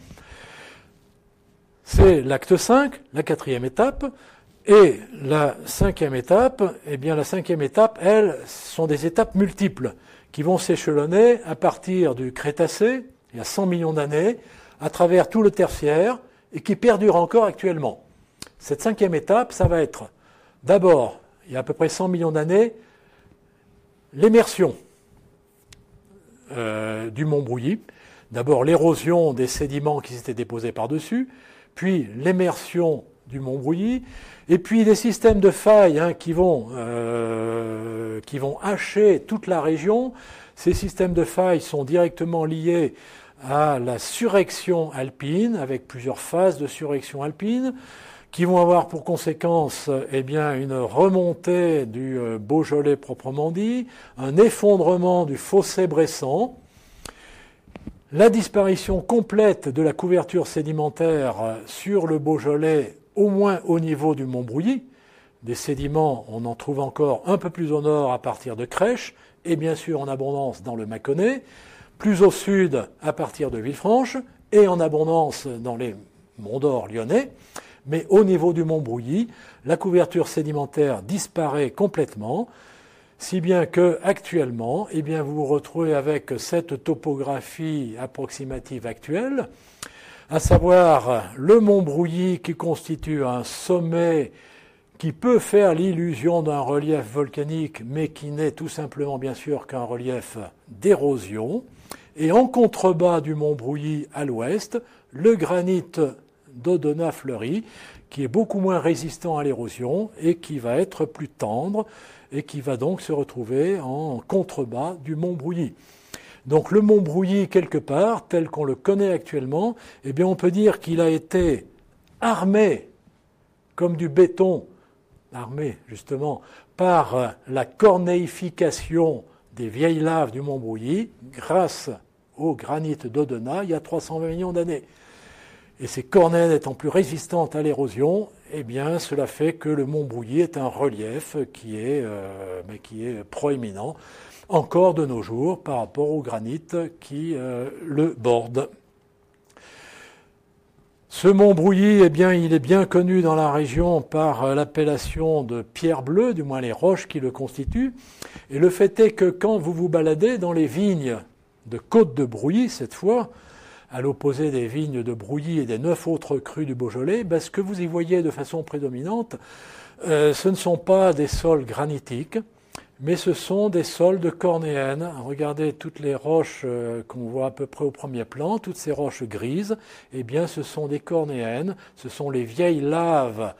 C'est l'acte cinq, la quatrième étape. Et la cinquième étape, eh bien, la cinquième étape, elles, sont des étapes multiples qui vont s'échelonner à partir du Crétacé, il y a cent millions d'années, à travers tout le tertiaire, et qui perdure encore actuellement. Cette cinquième étape, ça va être, d'abord, il y a à peu près cent millions d'années, l'immersion euh, du mont Brouilly. D'abord, l'érosion des sédiments qui s'étaient déposés par-dessus, puis l'immersion du mont Brouilly, et puis des systèmes de failles hein, qui vont, euh, qui vont hacher toute la région. Ces systèmes de failles sont directement liés à la surrection alpine, avec plusieurs phases de surrection alpine, qui vont avoir pour conséquence eh bien, une remontée du Beaujolais proprement dit, un effondrement du fossé bressant, la disparition complète de la couverture sédimentaire sur le Beaujolais, au moins au niveau du Montbrouilly. Des sédiments, on en trouve encore un peu plus au nord à partir de Crèche, et bien sûr en abondance dans le Mâconnais, plus au sud à partir de Villefranche, et en abondance dans les Monts d'Or lyonnais. Mais au niveau du Montbrouilly, la couverture sédimentaire disparaît complètement, si bien que actuellement, eh bien, vous vous retrouvez avec cette topographie approximative actuelle, à savoir le Montbrouilly qui constitue un sommet qui peut faire l'illusion d'un relief volcanique, mais qui n'est tout simplement bien sûr qu'un relief d'érosion, et en contrebas du Montbrouilly à l'ouest, le granit d'Audenat-Fleury, qui est beaucoup moins résistant à l'érosion et qui va être plus tendre et qui va donc se retrouver en contrebas du Montbrouilly. Donc le Montbrouilly, quelque part, tel qu'on le connaît actuellement, eh bien on peut dire qu'il a été armé comme du béton, armé justement par la cornéification des vieilles laves du Montbrouilly grâce au granit d'Audenat il y a trois cent vingt millions d'années. Et ces cornènes étant plus résistantes à l'érosion, eh bien, cela fait que le Montbrouilly est un relief qui est, euh, mais qui est proéminent encore de nos jours par rapport au granit qui euh, le borde. Ce Montbrouilly, eh bien, il est bien connu dans la région par l'appellation de pierre bleue, du moins les roches qui le constituent. Et le fait est que quand vous vous baladez dans les vignes de Côte-de-Brouilly, cette fois, à l'opposé des vignes de Brouilly et des neuf autres crus du Beaujolais, ben, ce que vous y voyez de façon prédominante, euh, ce ne sont pas des sols granitiques, mais ce sont des sols de cornéennes. Regardez toutes les roches euh, qu'on voit à peu près au premier plan, toutes ces roches grises, eh bien ce sont des cornéennes, ce sont les vieilles laves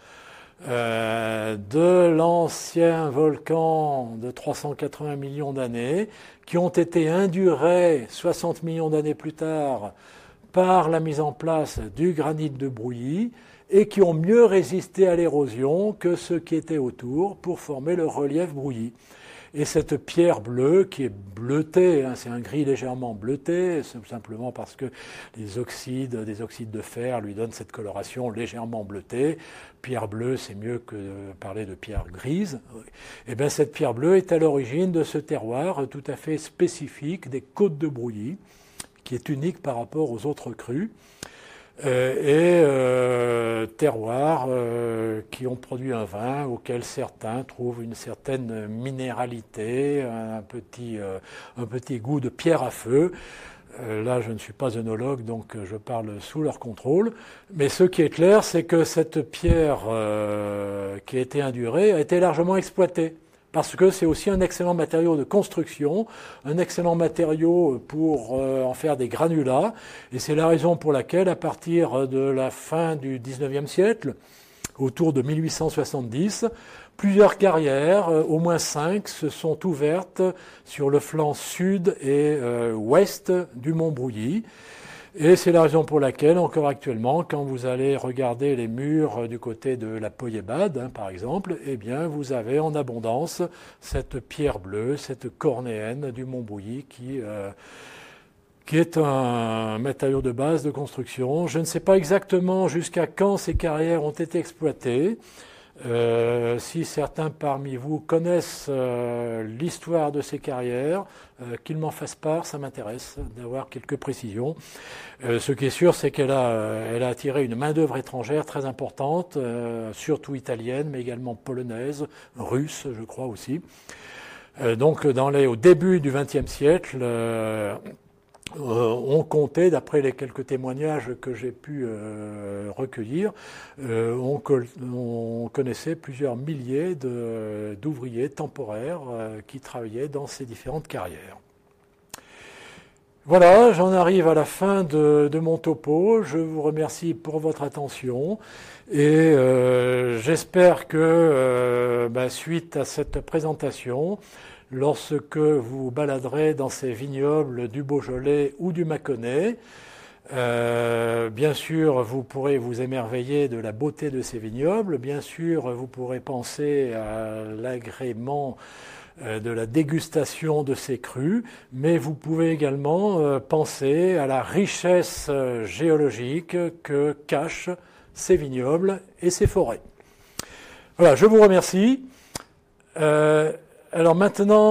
euh, de l'ancien volcan de trois cent quatre-vingts millions d'années, qui ont été indurées soixante millions d'années plus tard par la mise en place du granit de Brouilly et qui ont mieux résisté à l'érosion que ceux qui étaient autour pour former le relief Brouilly. Et cette pierre bleue qui est bleutée, hein, c'est un gris légèrement bleuté, c'est simplement parce que les oxydes, des oxydes de fer lui donnent cette coloration légèrement bleutée. Pierre bleue, c'est mieux que de parler de pierre grise. Et bien cette pierre bleue est à l'origine de ce terroir tout à fait spécifique des côtes de Brouilly, qui est unique par rapport aux autres crus, euh, et euh, terroirs euh, qui ont produit un vin auquel certains trouvent une certaine minéralité, un petit, euh, un petit goût de pierre à feu. Euh, là, je ne suis pas œnologue, donc je parle sous leur contrôle. Mais ce qui est clair, c'est que cette pierre euh, qui a été indurée a été largement exploitée. Parce que c'est aussi un excellent matériau de construction, un excellent matériau pour euh, en faire des granulats. Et c'est la raison pour laquelle, à partir de la fin du dix-neuvième siècle, autour de mille huit cent soixante-dix, plusieurs carrières, euh, au moins cinq, se sont ouvertes sur le flanc sud et euh, ouest du Montbrouilly. Et c'est la raison pour laquelle, encore actuellement, quand vous allez regarder les murs du côté de la Poyébade, hein, par exemple, eh bien, vous avez en abondance cette pierre bleue, cette cornéenne du Montbrouilly qui, euh, qui est un matériau de base de construction. Je ne sais pas exactement jusqu'à quand ces carrières ont été exploitées. Euh, si certains parmi vous connaissent euh, l'histoire de ces carrières, euh, qu'ils m'en fassent part, ça m'intéresse d'avoir quelques précisions. Euh, ce qui est sûr, c'est qu'elle a, euh, elle a attiré une main-d'œuvre étrangère très importante, euh, surtout italienne, mais également polonaise, russe, je crois aussi. Euh, donc, dans les, au début du vingtième siècle, euh, Euh, on comptait, d'après les quelques témoignages que j'ai pu euh, recueillir, euh, on, on connaissait plusieurs milliers de, d'ouvriers temporaires euh, qui travaillaient dans ces différentes carrières. Voilà, j'en arrive à la fin de, de mon topo. Je vous remercie pour votre attention et euh, j'espère que, euh, bah, suite à cette présentation, lorsque vous baladerez dans ces vignobles du Beaujolais ou du Mâconnais. Euh, bien sûr, vous pourrez vous émerveiller de la beauté de ces vignobles. Bien sûr, vous pourrez penser à l'agrément de la dégustation de ces crus, mais vous pouvez également penser à la richesse géologique que cachent ces vignobles et ces forêts. Voilà, je vous remercie. Euh, alors maintenant,